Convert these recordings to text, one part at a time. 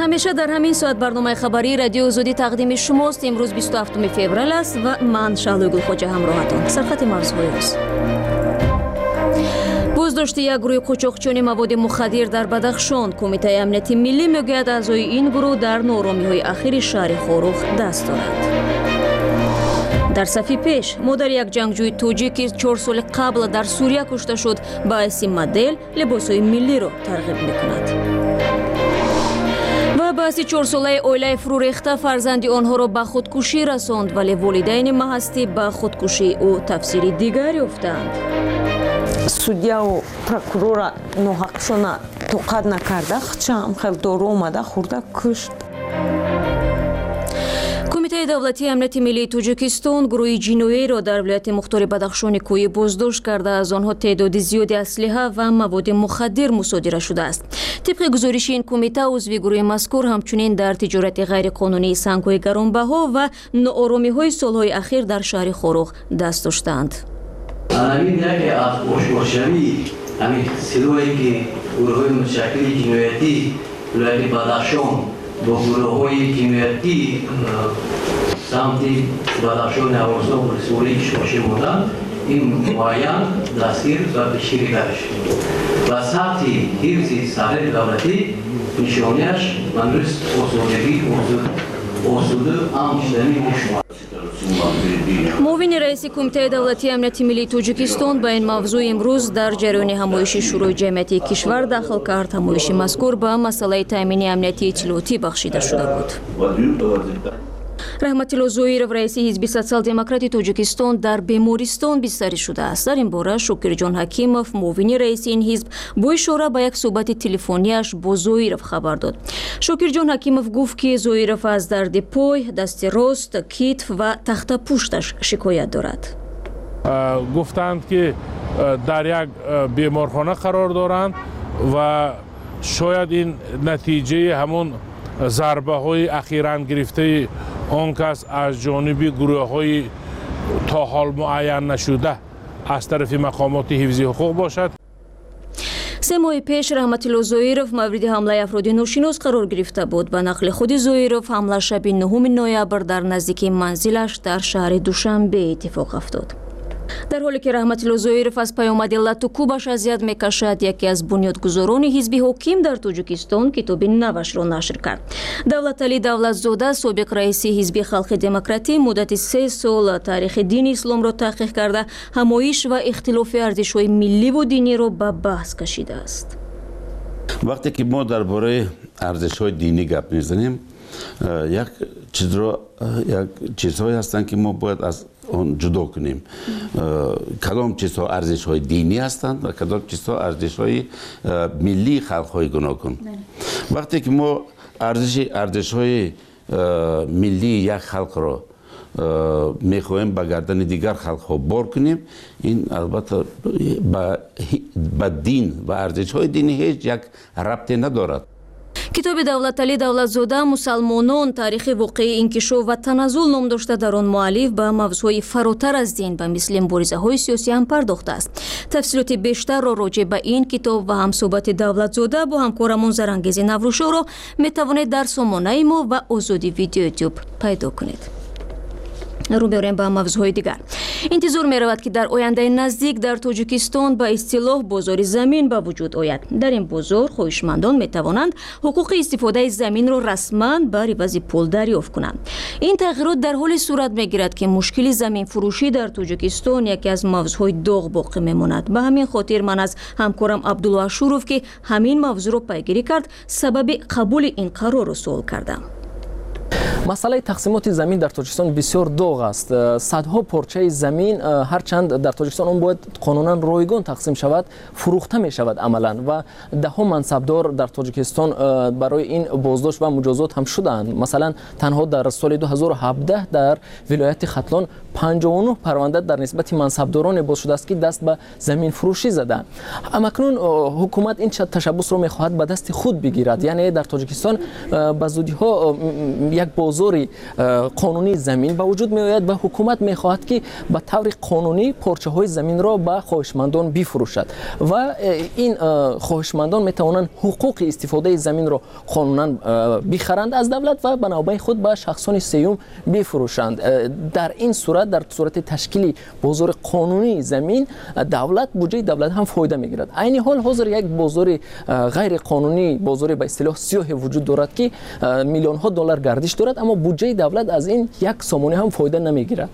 همیشه در همین ساعت برنامه خبری رادیو آزادی تقدیم شماست. امروز 27 فوریه است و من شعله گلخوجه همراهتان. سرخط موضوع روز: بازداشت یک گروه قاچاقچیان مواد مخدر در بدخشان. کمیته امنیتی ملی میگوید اعضای این گروه در ناآرامی‌های اخیر شهر خاروخ دست دارند. در صفی پیش مادر یک جنگجوی توجیکی 4 سال قبل در سوریه کشته شد باعث مدل لباسهای ملی را ترغیب میکند. و باعث 4 ساله اویله فرو ریخته فرزندی آنها را به خودکشی رساند، ولی والدین محستی به خودکشی او تفسیر دیگر یافتند. судья و прокурора ноҳақшона тоқат накарда хчам хел дору омада хурда кушт. کمیته دولتی امنیت ملی تاجیکستان گروه جینویی را در ولایت مختار بدخشان کوهی بازداشت کرده. از آنها تعداد زیادی اسلحه و مواد مخدر مصادره شده است. طبق گزارش این کمیته عضو گروه مذکور همچنین در تجارت غیرقانونی سنگ‌های گرانبها و ناآرامی‌های سال‌های اخیر در شهر خاروخ دست داشتند. همین یک از آشکارشوی همین سلویی که گروه متشکل جنایتی ولایت بدخشان با گروه‌های جنایتی سمت بدخشان افغانستان و سوریه شاشه بودند، این معین دستگیر و پیشگیری کرده شد و سطح حفظ سرحد دولتی نشانیش مندرس اصولگی اصول امشدنی مشمول. معاون رئیس کمیته دولتی امنیت ملی تاجیکستان با این موضوع امروز در جریان همایش شروع جمعیت کشور داخل کرد. همایش مذکور به مسئله تامین امنیتی اطلاعاتی بخشیده شده بود. رحمت الله زویرов رئیس حزب سوسیال دموکراتی تاجیکستان در بیمارستان بستری شده است. در این باره شکرجان حکیمов معاون رئیس این حزب با اشاره به یک صحبت تلفنیش با زویرов خبر داد. شکرجان حکیمov گفت که زویرов از درد پای، دست راست، کتف و تخت پوستش شکایت دارد. گفتند که در یک بیمارخانه قرار دارند و شاید این نتیجه همون ضربه های اخیراً گرفته آن کس از جانب گروه های تا حال معین نشده از طرف مقامات حفظی حقوق باشد. 3 ماه پیش رحمت الله زویرов مورد حمله افراد ناشناس قرار گرفته بود. به نقل خود زویرov حمله شب 9 نوامبر در نزدیکی منزلش در شهر دوشنبه اتفاق افتاد. در حالی که رحمت الله زویرov از پیامد لط و کوبش اذیت میکشد، یکی از بنیادگذاران حزب حاکم در تاجیکستان کتاب نوش را نشر کرد. دولتعلی دولتزاده سابق رئیس حزب خلق دموکراتی مدت 3 سال تاریخ دین اسلام را تحقیق کرده همایش و اختلاف ارزش‌های ملی و دینی را به بحث کشیده است. وقتی که ما درباره ارزش‌های دینی گپ میزنیم، یک چیزهایی هستند که ما باید از اون جدا کنیم. کدام چیزها ارزش‌های دینی هستند و کدام چیزها ارزش‌های ملی خلق‌های گوناگون. وقتی که ما ارزش‌های ملی یک خلق را میخواهیم به گردن دیگر خلق‌ها بار کنیم، این البته به دین و ارزش‌های دینی هیچ یک ربطی ندارد. کتاب دولتعلی دولتزاده مسلمانان تاریخ واقعی انکشاف و تنزل نام داشته. در آن مؤلف به موضوعات فراتر از دین به مثل مبارزه‌های سیاسی هم پرداخته است. تفصیلات بیشتر را راجع به این کتاب و هم صحبت دولتزاده با همکارمون زرانگیز نوروشا را میتوانید در سامانه ما و آزادی ویدیو یوتیوب پیدا کنید. رو بریم به موضوعهای دیگر. انتظار می رود که در آینده نزدیک در تاجیکستان به اصطلاح بازار زمین به وجود آید. در این بازار خواهشمندان می توانند حقوق استفاده زمین را رسما به عوض پول دریافت کنند. این تغییرات در حال صورت می گیرد که مشکل زمین فروشی در تاجیکستان یکی از موضوعهای داغ باقی می ماند. به همین خاطر من از همکارم عبدالله اشورov که همین موضوع را پیگیری کرد سبب قبول این قرار را سوال کردم. مسئله تقسیمات زمین در تاجیکستان بسیار داغ است. صدها پارچه زمین هرچند در تاجیکستان اون باید قانونا رایگان تقسیم شود فروخته می شود عملا و ده ها منصبدار در تاجیکستان برای این بازداشت و مجازات هم شدند. مثلا تنها در سال 2017 در ولایت ختلان 59 پرونده در نسبت منصبداران باز شده است که دست به زمین فروشی زدند. اکنون حکومت این تشبث رو میخواهد به دست خود بگیرد، یعنی در تاجیکستان به زودی ها یک بازار قانونی زمین به وجود می آید و حکومت میخواهد که به طور قانونی پارچه های زمین را به خواهشمندان بفروشد و این خواهشمندان میتوانند حقوق استفاده زمین را قانونا بخرند از دولت و به نوبه خود به شخصان سیوم بفروشند. در این صورت، در صورت تشکیل بازار قانونی زمین، دولت بودجه دولت هم فایده میگیرد. عین حال حاضر یک بازار غیر قانونی، بازار به اصطلاح سیاه وجود دارد که میلیون ها دلار گردش دارد، اما بودجه دولت از این یک سامانه هم فایده نمیگیرد.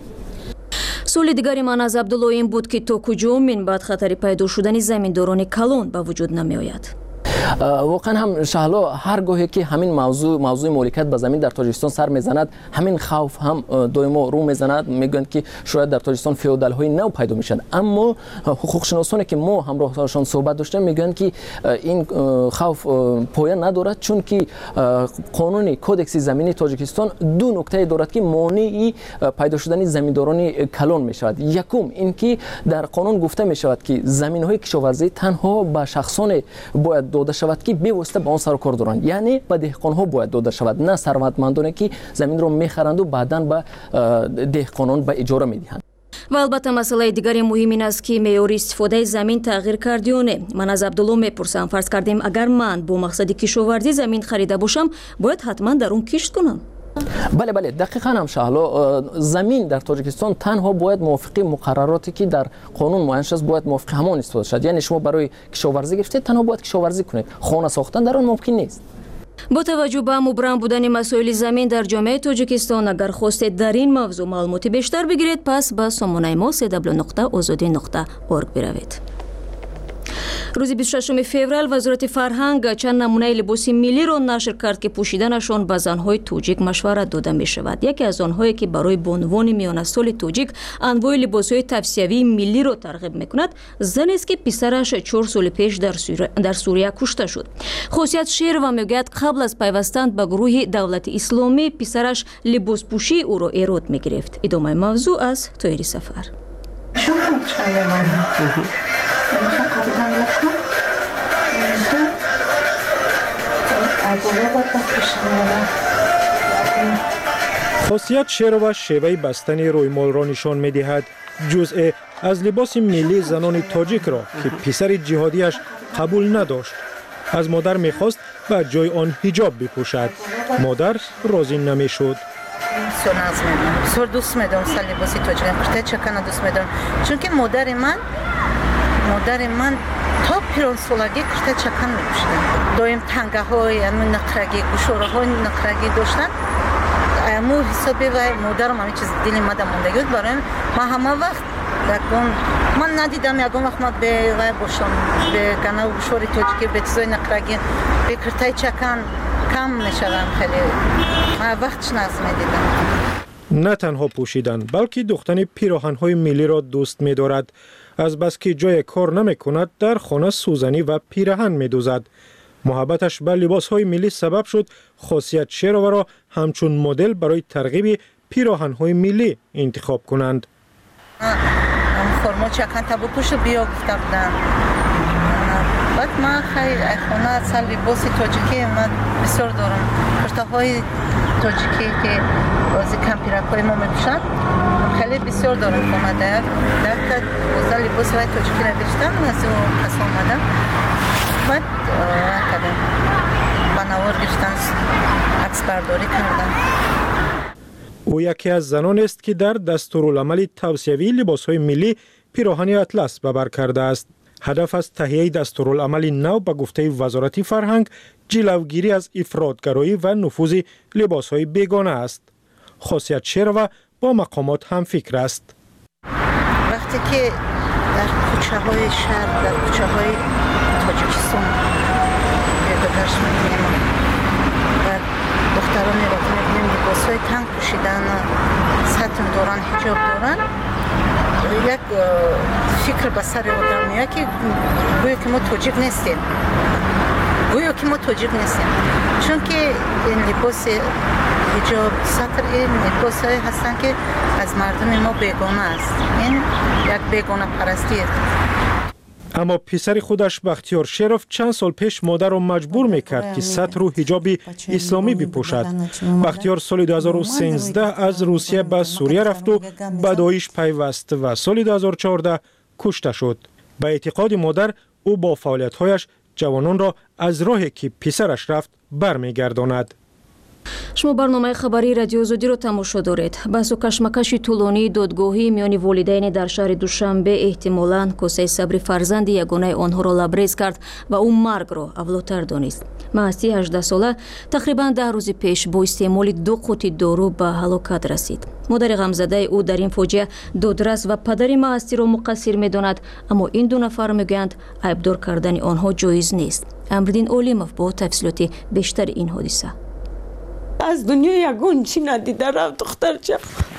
سوали дигари ман аз Абдулло ин буд ки то куҷо минбаъд хатари пайдо шудани заминдорони калон ба вуҷуд намеояд. واقعا هم شهلا هرگاهی که همین موضوع مالکیت به زمین در تاجیکستان سر میزند، همین خوف هم دائما رو میزند. میگن که شاید در تاجیکستان فئودال های نو پیدا میشن، اما حقوق شناسانی که ما همراهشان صحبت داشتیم میگن که این خوف پایان ندارد، چون که قانون کودکس زمینی تاجیکستان دو نکته دارد که مانع پیدا شدن زمینداران کلان میشود. یکم این که در قانون گفته میشود که زمین های کشاورزی تنها به شخصان باید داده شود که به واسطه به آن سر و کار دارند، یعنی به دهقان ها باید داده شود، نه ثروتمندانی که زمین را میخرند و بعداً به دهقانان به اجاره میدهند. ва албатта масъалаи дигари муҳим ин аст ки меъёри истифодаи замин тағйир кард ё не. ман аз Абдулло мепурсам, фарз кардем агар ман бо мақсади кишоварзӣ замин харида бошам, бояд ҳатман дар он кишт кунам. بله دقیقاً هم شهلا زمین در تاجیکستان تنها باید موافق مقرراتی که در قانون معین شده باید موافق همان استفاده شد. یعنی شما برای کشاورزی گرفتید تنها باید کشاورزی کنید، خانه ساختن در آن ممکن نیست. бо таваҷҷӯҳ ба мубрам будани масоили замин дар ҷомеаи тоҷикистон, агар хостед дар ин мавзӯъ маълумоти бештар бигиред, пас ба сомонаи мо www.ozodi.org биравед. рӯзи 26 феврал вазорати фарҳанг чанд намунаи либоси миллиро нашр кард ки пӯшиданашон ба занҳои тоҷик машварат дода мешавад. яке аз онҳое ки барои бонувони миёнасоли тоҷик анвои либосҳои тавсиявии миллиро тарғиб мекунад, занест ки писараш 4 соли пеш дар сурия кушта шуд. хосият шерова мегӯяд қабл аз пайвастан ба гурӯҳи давлати исломӣ писараш либоспӯшии ӯро эрод мегирифт. идомаи мавзӯъ аз Тоҳири Сафар. خاصیت شعر و شیوه بستن رویمال را نشان می‌دهد. جزء از لباس ملی زنان تاجیک را که پسر جهادیش قبول نداشت، از مادر می‌خواست و جای آن حجاب بپوشد. مادر راضی نمی‌شد. بسیار دوست می‌دارم لباس تاجیک، کرته چکن دوست می‌دارم، چون که مادر من تا پیران سالگی کرته چکن می‌پوشیدن. دایم تنگه‌های نقرگی، گوشواره‌های نقرگی داشتن. امو حسابی و مادرم همین چیز دل مادر مونده بود برایم. من همه وقت من ندیدم یکم وقت من به وای باشم به کنه گوشوار تاجیکی به چیزای نقرگی به کرته چکن کم میشدم. خیلی من وقتش ندیدم. نه تنها پوشیدن بلکه دختن پیراهن‌های ملی را دوست می‌دارد. از بس که جای کار نمی‌کند در خانه سوزنی و پیراهن می‌دوزد. محبتش به لباس‌های ملی سبب شد خاصیت شعرآور را همچون مدل برای ترغیب پیراهن‌های ملی انتخاب کنند. فرما چکن تا بپوش بیا گفته بودن. بعد من خیلی خانه اصلا لباس تاجیکی من بسیار دارم. کرتاهای تاجیکی که بازی کمپیرک‌های ما می‌پوشن خیلی بسیار دارم خانه در که بازار لباس های تاجیکی را بیشتر از اون کس آمدن. بعد کردم بنوار گشتن عکس برداری کردم. او یکی از زنان است که در دستورالعمل توسعه‌ای لباس‌های ملی پیراهن اطلس به بر کرده است. هدف از تهیه دستورالعمل نو به گفته وزارت فرهنگ جلوگیری از افراطگرایی و نفوذ لباس‌های بیگانه است. خاصیت شعرآور با مقامات هم فکر است. وقتی که در کوچه‌های شهر، در کوچه‌های تاجیکستان گردش می‌کنیم و دخترانی را که می‌بینیم لباس‌های تنگ پوشیدن، سطر دارن، حجاب دارن، یک فکر به سر آدم میاد که گویا که ما تاجیک نیستیم. چون که این لباس حجاب سطر این لباسایی هستن که از مردم ما بیگانه است. این یک بیگانه پرستی است. اما پسر خودش بختیار شرف چند سال پیش مادر را مجبور میکرد که سطر و حجاب اسلامی بپوشد. بختیار سال 2013 از روسیه به سوریه رفت و به داعش پیوست و سال 2014 کشته شد. به اعتقاد مادر او با فعالیت‌هایش جوانان را از راهی که پسرش رفت برمیگرداند. شما برنامه خبری رادیو زودی رو تماشا دارید. بحث و کشمکش طولانی دادگاهی میان والدین در شهر دوشنبه احتمالاً کوسه صبر فرزند یگانه آنها را لبریز کرد و او مرگ را اولاتر دانست. مهستی 18 ساله تقریباً 10 روز پیش با استعمال 2 قوطی دارو به هلاکت رسید. مادر غمزده او در این فاجعه دادرس و پدر مهستی را مقصر می‌داند، اما این دو نفر میگویند عیبدار کردن آنها جایز نیست. امردین اولیموف با تفصیلات بیشتر این حادثه. از دنیا یگون چی ندیده رفت دخترچه.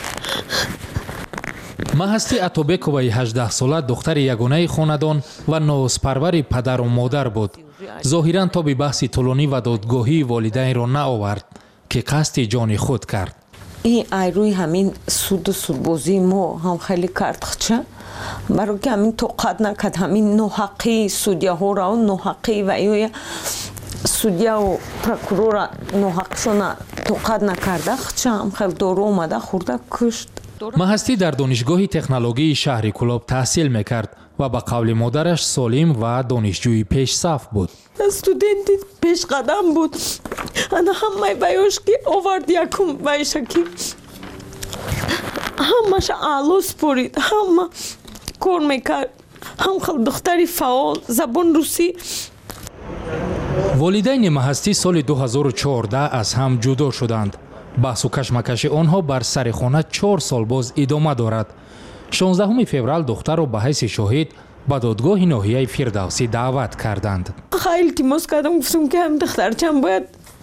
مهستی اتوبکова 18 ساله دختر یگانه خاندان و نوزپرور پدر و مادر بود. ظاهراً تا به بحث طولانی و دادگاهی والدین را نآورد که قصد جان خود کرد. این ایروی همین سود و سودبازی ما هم خیلی کرد خچه. برای که همین توقعت نکرد همین نوحقی سودیه ها را و نوحقی و ایوی سودیه و پروکورور نوحقشون توقعت نکرده خچه هم خیلی دارو اومده خورده کشت. مهستی در دانشگاه تکنولوژی شهر کلاب تحصیل میکرد و به قول مادرش سالم و دانشجوی پیش صف بود. استودنتی پیش قدم بود. انا همه بایوش که آورد یکم بایشه که همش اعلا سپورید، همه کار میکرد، هم خیلی دختری فعال، زبان روسی. والدین مهستی سال 2014 از هم جدا شدند. بحث و کشمکش آنها بر سر خانه 4 سال باز ادامه دارد. 16 فوریه دختر را به حیث شاهد به دادگاه ناحیه فردوسی دعوت کردند. خیلی تیماس کردم گفتم که هم دخترچم باید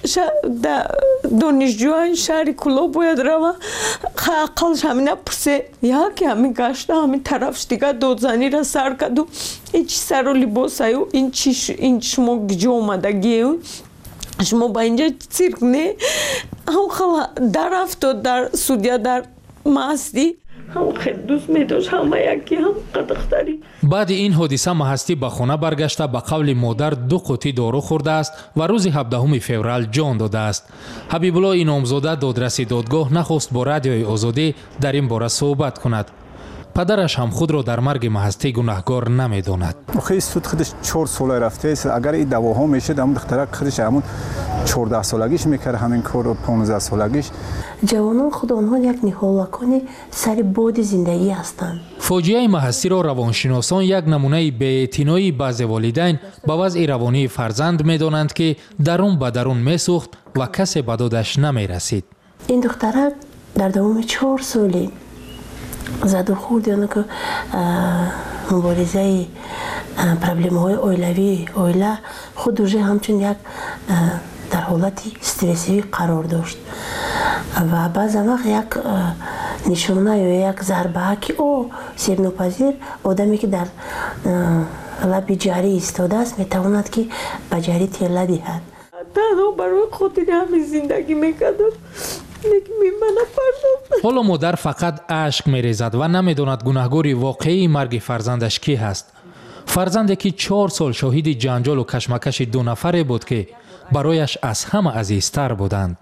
دانشجویان شهر کلاب باید روه اقلش همین نپرسه یکی همین گشته همین طرفش دیگه دادزنی را سر کرد و این چی سر و لباس هایو این شما گجا اومدگی شما با اینجا سیرک نه هم خیلی در افتاد در سودیا در مهستی هم خیلی دوست می داشت همه یکی هم قدختری. بعد این حادثه مهستی به خانه برگشته به قول مادر 2 قوطی دارو خورده است و روز 17 فوریه جان داده است. حبیب الله انعامزاده دادرس دادگاه نخواست با رادیوی آزادی در این باره صحبت کند. پدرش هم خود را در مرگ مهستی گناهکار نمیداند. خیلی سود خودش 4 ساله رفته. اگر این دواها میشد همون دخترک خودش همون 14 سالگیش میکرد همین کار و 15 سالگیش. جوانان خود آنها یک نهالکان سر باد زندگی هستند. فاجعه مهستی را روانشناسان یک نمونه بی‌اعتنایی بعض والدین به وضع روانی فرزند میدانند که درون به درون میسوخت و کسی به دادش نمیرسید. این دخترک در دوام 4 سالی زد و خورد یعنی که مبارزه پرابلم های اویلوی اویله خود دوژه همچون یک در حالت استرسی قرار داشت و بعض وقت یک نشانه یا یک ضربه که او سیرناپذیر آدمی که در لب جاری ایستاده است میتواند که به جاری تله دهد. تنها برای خاطر همین زندگی میکرد. حالا مادر فقط اشک میریزد و نمیداند گناهکار واقعی مرگ فرزندش کی هست. فرزندی که 4 سال شاهد جنجال و کشمکش 2 نفره بود که برایش از همه عزیزتر بودند.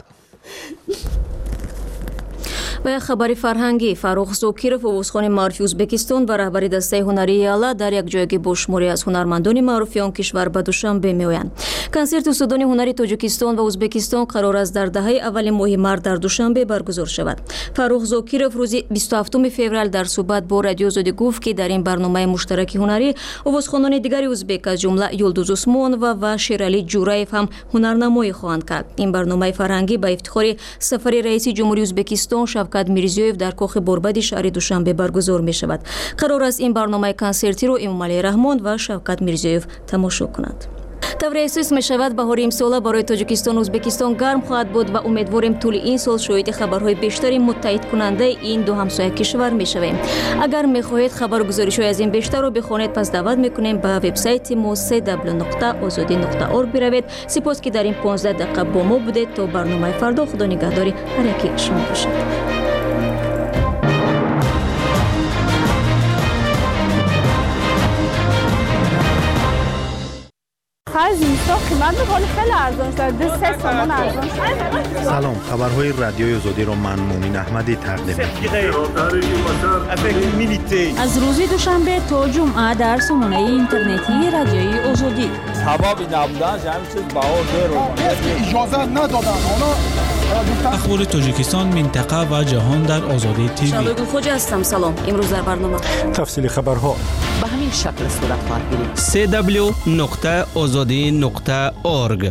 و یک خبر فرهنگی، فروخ زوکیرов استان معروف ازبکستان و رهبر دسته هنری اعلی در یک جایگی با شماری از هنرمندان معروف آن کشور به دوشنبه میآیند. کنسرت استادان هنری تاجیکستان و ازبکستان قرار است در دهه اول ماه مارس در دوشنبه برگزار شود. فروخ زوکیرov روز 27 فوریه در صحبت با رادیو زودی گفت که در این برنامه مشترک هنری آوازخوانان دیگر ازبک از جمله یلدوز عثمان و شیرعلی جورایف هم هنرنمایی خواهند کرد. این برنامه فرهنگی با افتخار سفر رئیس جمهوری ازبکستان شوکت میرزیویف در کاخ بربد شهر دوشنبه برگزار می شود. قرار است این برنامه کنسرتی رو امام علی رحمان و شوکت میرزیویف تماشا کنند. тавре эҳсос мешавад баҳори имсола барои тоҷикистону ӯзбекистон гарм хоҳад буд ва умедворем тӯли ин сол шоҳиди хабарҳои бештари муттаҳидкунандаи ин ду ҳамсоя кишвар мешавем. агар мехоҳед хабару гузоришҳои аз ин бештарро бихонед, пас даъват мекунем ба вебсайти мо www.ozodi.org биравед. сипос ки дар ин 15 дақиқа бо мо будед. то барномаи фардо худо нигаҳдори ҳар яки шумо бошад. سلام، خبرهای رادیوی آزادی را من مومین احمدی تقدیم می‌کنم. از روز دوشنبه تا جمعه در سامانه اینترنتی رادیوی آزادی. سبب نبودن همین چیز بهار اجازه ندادن اونا. اخبار تاجیکستان، منطقه و جهان در آزادی تیوی. شبگل خوجا هستم. سلام. امروز در برنامه تفصیل خبرها به همین شکل صورت خواهد گرفت. www.azadi.org.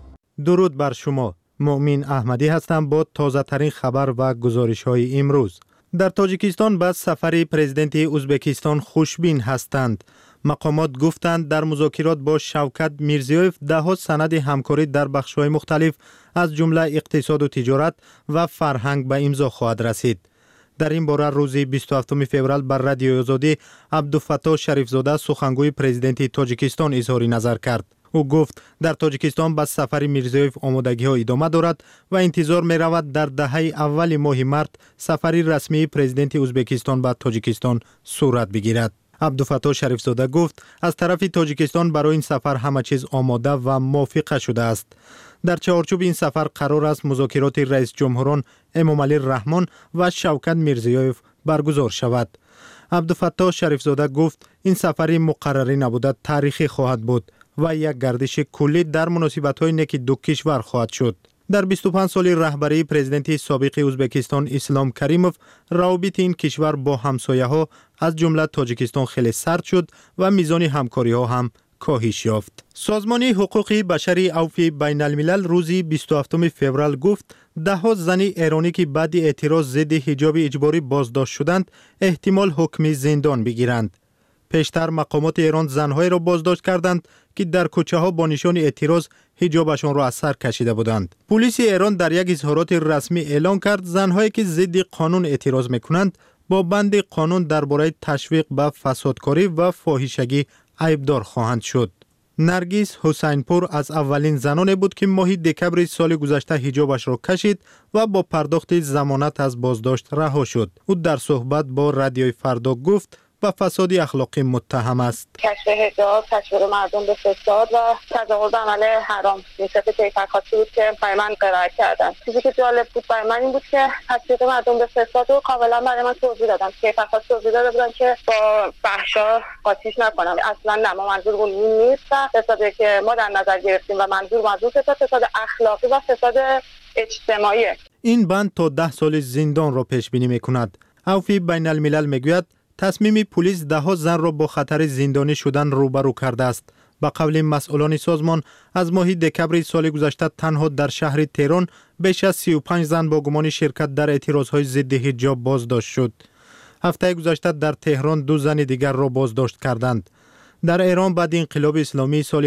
درود بر شما. مومین احمدی هستم با تازه ترین خبر و گزارش های امروز. در تاجیکستان بعد سفری پرزیدنت ازبکستان خوشبین هستند. مقامات گفتند در مذاکرات با شوکت میرزیویف ده‌ها سند همکاری در بخش‌های مختلف از جمله اقتصاد و تجارت و فرهنگ به امضا خواهد رسید. در این باره روز 27 فوریه بر رادیوی آزادی عبدالفتاح شریفزاده سخنگوی پرزیدنت تاجیکستان اظهار نظر کرد. او گفت در تاجیکستان با سفر میرزیویف آمادگی‌ها ادامه دارد و انتظار می‌رود در دهه اول ماه مارس سفری رسمی پرزیدنت ازبکستان به تاجیکستان صورت بگیرد. عبدالفتاح شریفزاده گفت از طرف تاجیکستان برای این سفر همه چیز آماده و موافقه شده است. در چارچوب این سفر قرار است مذاکرات رئیس جمهوران امامعلی رحمان و شوکت میرزیویف برگزار شود. عبدالفتاح شریفزاده گفت این سفری مقرری نبوده تاریخی خواهد بود و یک گردش کلی در مناسبت‌های نیک دو کشور خواهد شد. در 25 سال رهبری پرزیدنت سابق ازبکستان اسلام کریموف روابط این کشور با همسایه‌ها از جمله تاجیکستان خیلی سرد شد و میزان همکاری‌ها هم کاهش یافت. سازمان حقوق بشری عفو بین الملل روز 27 فوریه گفت ده‌ها زن ایرانی که بعد اعتراض ضد حجاب اجباری بازداشت شدند احتمال حکم زندان بگیرند. پیشتر مقامات ایران زن‌های را بازداشت کردند که در کوچه‌ها با نشان اعتراض حجابشان را از سر کشیده بودند. پلیس ایران در یک اظهارات رسمی اعلام کرد زن‌هایی که ضد قانون اعتراض می‌کنند با بند قانون درباره تشویق به فسادکاری و فاحشگی عیبدار خواهند شد. نرگس حسینپور از اولین زنان بود که ماه دکبر سال گذشته حجابش را کشید و با پرداخت ضمانت از بازداشت رها شد. او در صحبت با رادیوی فردا گفت و فساد اخلاقی متهم است. کشف حجاب، تشویق مردم به فساد و تجاوز عمل حرام نسبت کیفرخواستی بود که برای من قرائت کردن. چیزی که جالب بود برای من این بود که تشویق مردم به فساد رو کاملا برای من توضیح دادن. کیفرخواستی توضیح داده بودن که با فحشا قاطیش نکنم. اصلا نه، ما منظورمون این نیست و فسادی که ما در نظر گرفتیم و منظور فساد اخلاقی و فساد اجتماعی. این بند تا 10 سال زندان را پیش بینی می‌کند. عفو بین الملل میگوید تصمیم پلیس ده‌ها زن را با خطر زندانی شدن روبرو کرده است. با قول مسئولان سازمان از ماه دکبر سال گذشته تنها در شهر تهران بیش از 35 زن با گمان شرکت در اعتراضهای ضد حجاب بازداشت شد. هفته گذشته در تهران 2 زن دیگر را بازداشت کردند. در ایران بعد انقلاب اسلامی سال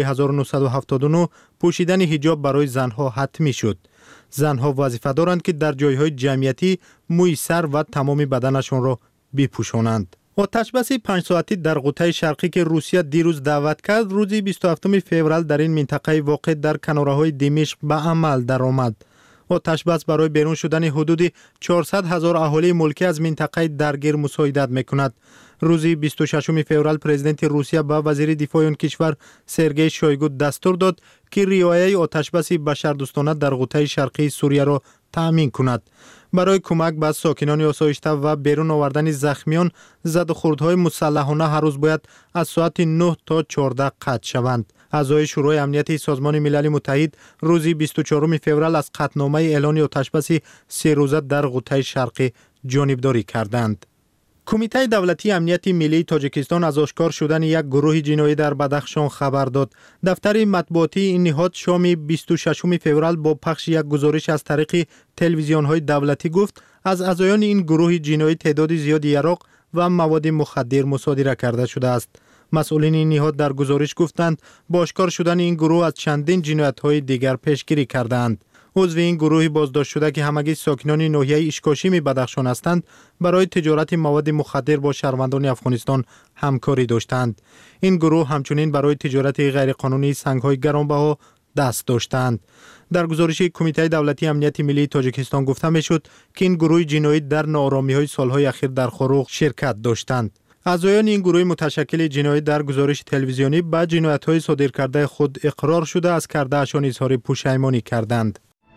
1979 پوشیدن حجاب برای زنها حتمی شد. زنها وظیفه دارند که در جایهای جمعیتی موی سر و تمام بدنشان را بپوشانند. آتشبس 5 ساعتی در غوطه شرقی که روسیه دیروز دعوت کرد روز 27 فوریه در این منطقه واقع در کناره‌های دمشق به عمل درآمد. آتشبس برای بیرون شدن حدود 400,000 اهالی ملکی از منطقه درگیر مساعدت می‌کند. روز 26 فوریه پرزیدنت روسیه به وزیر دفاع آن کشور سرگئی شویگو دستور داد که رعایت آتشبس بشردوستانه در غوطه شرقی سوریه را تأمین کند. برای کمک به ساکنان آسایشته و بیرون آوردن زخمیان زد و خوردهای مسلحانه هر روز باید از ساعت 9 تا 14 قطع شوند. اعضای شورای امنیت سازمان ملل متحد روز 24 فوریه از قطعنامه اعلان آتشبس 3 روزه در غوطه شرقی جانبداری کردند. کمیته دولتی امنیت ملی تاجیکستان از آشکار شدن یک گروه جنایی در بدخشان خبر داد. دفتر مطبوعاتی این نهاد شام 26 فوریه با پخش یک گزارش از طریق تلویزیون‌های دولتی گفت از اعضایان این گروه جنایی تعداد زیادی یراق و مواد مخدر مصادره کرده شده است. مسئولین این نهاد در گزارش گفتند با آشکار شدن این گروه از چندین جنایت‌های دیگر پیشگیری کردند. عضو این گروه بازداشت شده که همگی ساکنان ناحیه اشکاشیم بدخشان هستند برای تجارت مواد مخدر با شهروندان افغانستان همکاری داشتند. این گروه همچنین برای تجارت غیرقانونی سنگ‌های گرانبها دست داشتند. در گزارش کمیته دولتی امنیت ملی تاجیکستان گفته میشد که این گروه جنایی در ناآرامی‌های سالهای اخیر در خاروق شرکت داشتند. اعضایان این گروه متشکل جنایی در گزارش تلویزیونی به جنایت‌های صادر کرده خود اقرار شده از کرده‌اشان اظهار پشیمانی کردند.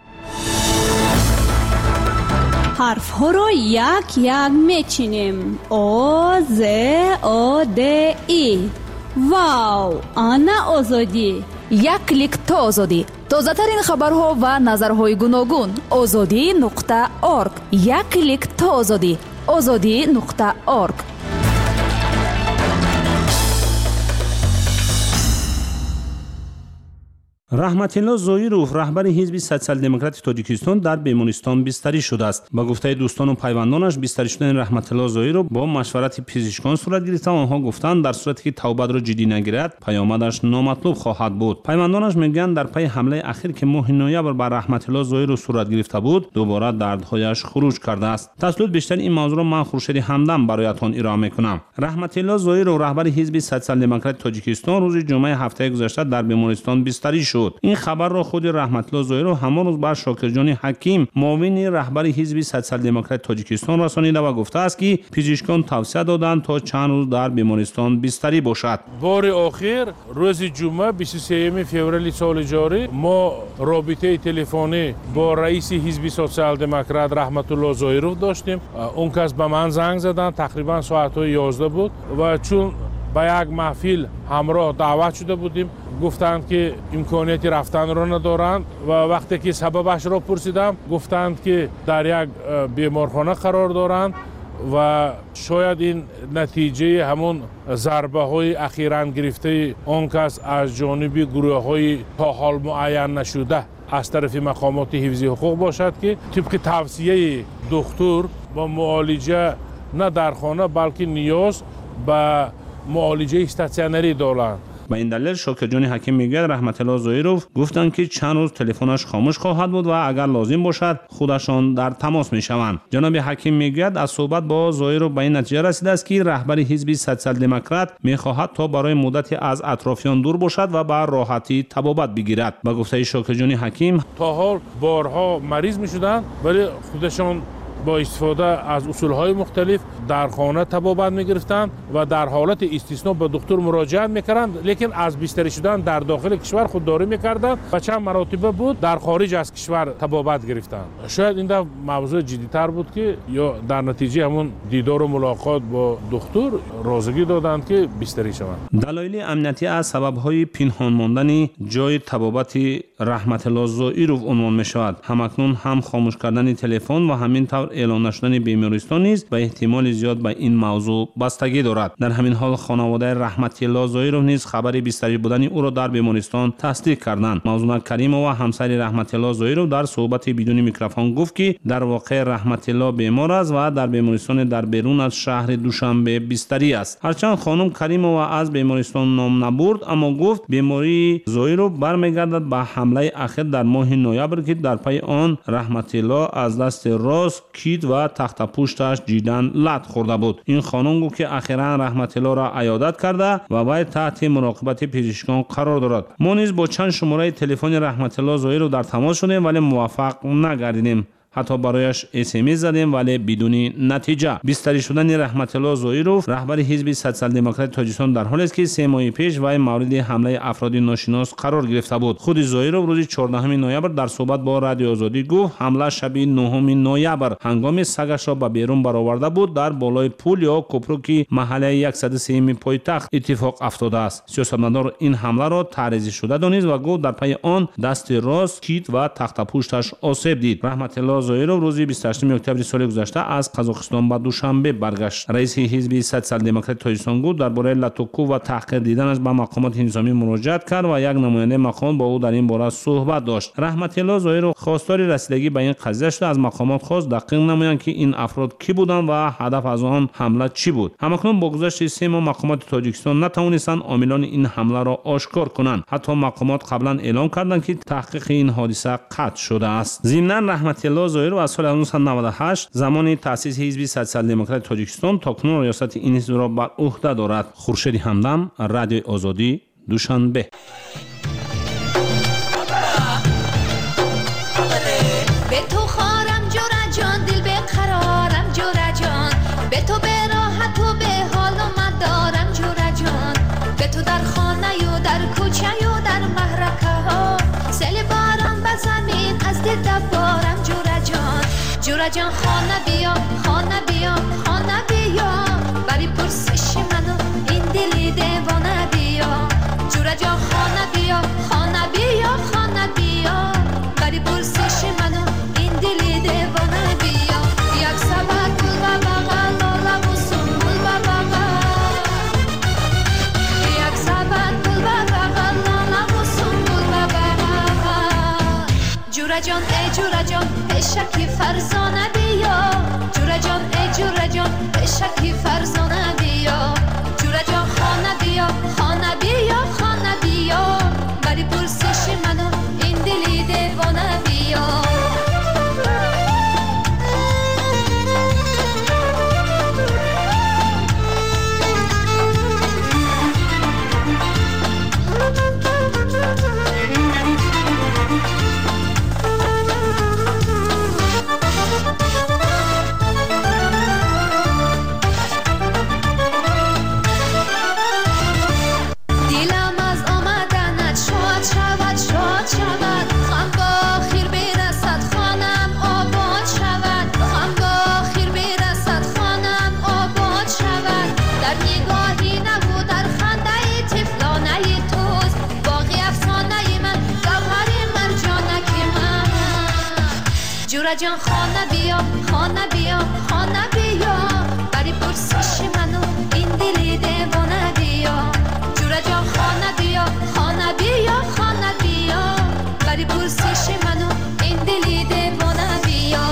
حرف ها را یک یک میچینیم. او ز او د ای. واو، آنا آزادی. یک کلیک تا آزادی. تازه ترین خبرها و نظرهای گوناگون. azadi.org. یک کلیک تا آزادی. azadi.org. رحمت الله زویروف رهبر حزب سوسیال دموکرات تاجیکستان در بیمارستان بستری شده است. با گفته دوستان و پیوندانش بستری شدن رحمت الله زویروف با مشورت پزشکان صورت گرفته. آنها گفتند در صورتی که توبه را جدی نگیرد پیامدش نامطلوب خواهد بود. پیوندانش میگویند در پی حمله اخیر که ماه نوامبر بر رحمت الله زویروف صورت گرفته بود دوباره دردهایش خروج کرده است. تسلط بیشتر این موضوع را من خورشید همدم برایتان ارائه میکنم. رحمت الله زویروف رهبر حزب سوسیال دموکرات تاجیکستان روز جمعه هفته گذشته در بیمارستان بستری شد. این خبر را خود رحمت الله زویروف همان روز بر شاکرجان حکیم معاون رهبر حزب سوسیال دموکرات تاجیکستان رسانیده و گفته است که پزشکان توصیه دادند تا چند روز در بیمارستان بستری باشد. بار آخر روز جمعه 23 فوریه سال جاری ما رابطه تلفنی با رئیس حزب سوسیال دموکرات رحمت الله زویروف داشتیم. اون کس به من زنگ زدن تقریبا ساعت 11 بود و چون با یک محفل همراه دعوت شده بودیم گفتند که امکانیت رفتن را ندارند و وقتی که سببش را پرسیدم گفتند که در یک بیمارخانه قرار دارند و شاید این نتیجه همون ضربه های اخیراً گرفته آن کس از جانب گروه های تا حال معین نشده از طرف مقامات حفظی حقوق باشد که طبق توصیه دکتر با معالجه نه در خانه بلکه نیاز به معالجه استاسیونری دارند. به این دلیل شاکرجان حکیم میگوید رحمت الله زویروف گفتند که چند روز تلفنش خاموش خواهد بود و اگر لازم باشد خودشان در تماس میشوند. جناب حکیم میگوید از صحبت با زویروف به این نتیجه رسیده است که رهبر حزب سوسیال دموکرات میخواهد تا برای مدتی از اطرافیان دور باشد و به راحتی طبابت بگیرد. به گفته شاکرجان حکیم تا حال بارها مریض میشدند ولی خودشان با استفاده از اصولهای مختلف در خانه طبابت میگرفتند و در حالت استثنا به دکتر مراجعت میکردند، لیکن از بستری شدن در داخل کشور خودداری میکردند و چند مرتبه بود در خارج از کشور طبابت گرفتند. شاید این دفعه موضوع جدی‌تر بود که یا در نتیجه همون دیدار و ملاقات با دکتر رازگی دادند که بستری شوند. دلایل امنیتی از سبب‌های پنهان ماندن جای طبابت رحمت الله زویروف عنوان می‌شود. همکنون هم خاموش کردن تلفن و همین طور اعلام نشدن بیمارستان نیز به احتمال زیاد به این موضوع بستگی دارد. در همین حال خانواده رحمت الله زویروف نیز خبر بستری بودن او را در بیمارستان تصدیق کردند. موضوع کریم و همسر رحمت الله زویروف در صحبت بدون میکروفون گفت که در واقع رحمت الله بیمار است و در بیمارستان در بیرون از شهر دوشنبه بستری است. هرچند خانم کریم و از بیمارستان نام نبرد اما گفت بیماری زویروف برمیگردد به حمله اخیر در ماه نوامبر که در پی آن رحمت الله از دست راست کید و تخت پوشتش دیدن لط خورده بود. این خانم گفت که اخیراً رحمت الله را عیادت کرده و باید تحت مراقبت پزشکان قرار دارد. ما نیز با چند شماره تلفن رحمت الله زویروف در تماس شدیم ولی موفق نگردیدیم. حتی برایش اس‌ام زدیم ولی بدون نتیجه. بستری شدن رحمت الله زویروف رهبر حزب سوسیال دموکرات تاجیکستان در حالی است که 3 ماه پیش وی مورد حمله افراد ناشناس قرار گرفته بود. خود زویروف روز 14 نوامبر در صحبت با رادیو آزادی گفت حمله شب 9 نوامبر هنگام سگش را به بیرون برآورده بود در بالای پل یا کوپرو که محله 103 پایتخت اتفاق افتاده است. سیاستمدار این حمله را تعرضی شده دانست و گفت در پی آن دست راست کید و تخت پوشتش آسیب دید. رحمت الله زویرو روز 28 اکتبر سال گذشته از قزاقستان به دوشنبه برگشت. رئیس حزب سوسیال دموکرات تاجیکستان گفت درباره لاتوکو و تحقیر دیدنش به مقامات نظامی مراجعت کرد و یک نماینده مقام با او در این باره صحبت داشت. رحمت الله زویرو خواستار رسیدگی به این قضیه شده، از مقامات خواست دقیق نمایند که این افراد کی بودند و هدف از آن حمله چی بود. همکنون با گذشت 3 ماه مقامات تاجیکستان نتوانستند عاملان این حمله را آشکار کنند. حتی مقامات قبلا اعلام کردند که تحقیق این حادثه قطع شده است. ضمن رحمت الله زویرو از سال 1998 زمان تأسیس حزب سوسیال دموکرات تاجیکستان تاکنون ریاست این حزب را بر عهده دارد. خورشید همدم، رادیو آزادی، دوشنبه. به تو خارم جورا جان، دل به قرارم جورا جان، به تو به راحت و به حال و مدارم جورا جان، به تو در خانه و در کوچه و در محرکه ها سیل بارم به زمین از دل دبارم جورا جان. جورا جان خانه بیا، خانه بیا، خانه بیا، بری پرسش منو این دلی دیوانه بیا. جورا جان خانه بیا، خانه بیا، خانه بیا، بری پرسش منو این دلی دیوانه بیا. یک سبت گل و بغل لاله و سنبول و بغل، یک سبت گل و بغل لاله و سنبول و بغل. جورا جان ای جورا جان پیشکی فرزانه بیا. جورا جان ای جورا جان پیشکی فرزانه بیا. جورا جان خانه بیا، خانه بیا، خانه بیا، بری پرسش منو این دلی دیوانه بیا. جورا جان خانه بیا، خانه بیا، خانه بیا، بری پرسش منو این دلی دیوانه بیا. جورا جان خانه بیا، خانه بیا، خانه بیا، بری پرسش منو این دلی دیوانه بیا.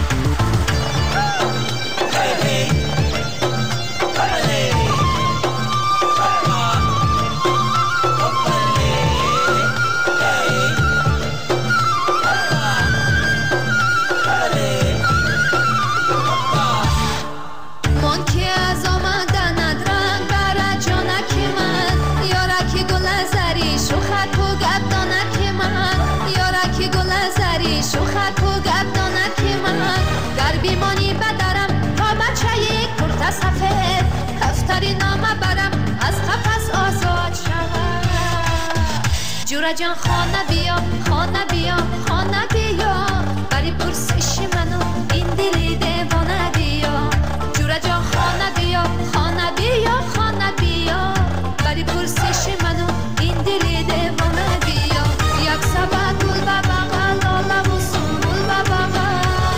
شوخک و گردانت که من در بیمانی بدرم تا بچه یک کرده سفید کفتری نامه برم از قفس آزاد شود. جورا جان خانه بیا، خانه بیا، خانه بیا، بری پرسش منو این دلی دیوانه بیا. جورا جان خانه بیا، خانه بیا، خانه بیا، بری پرسش منو این دلی دیوانه بیا. یک سبت گل و بغل لاله و سنبول و بغل،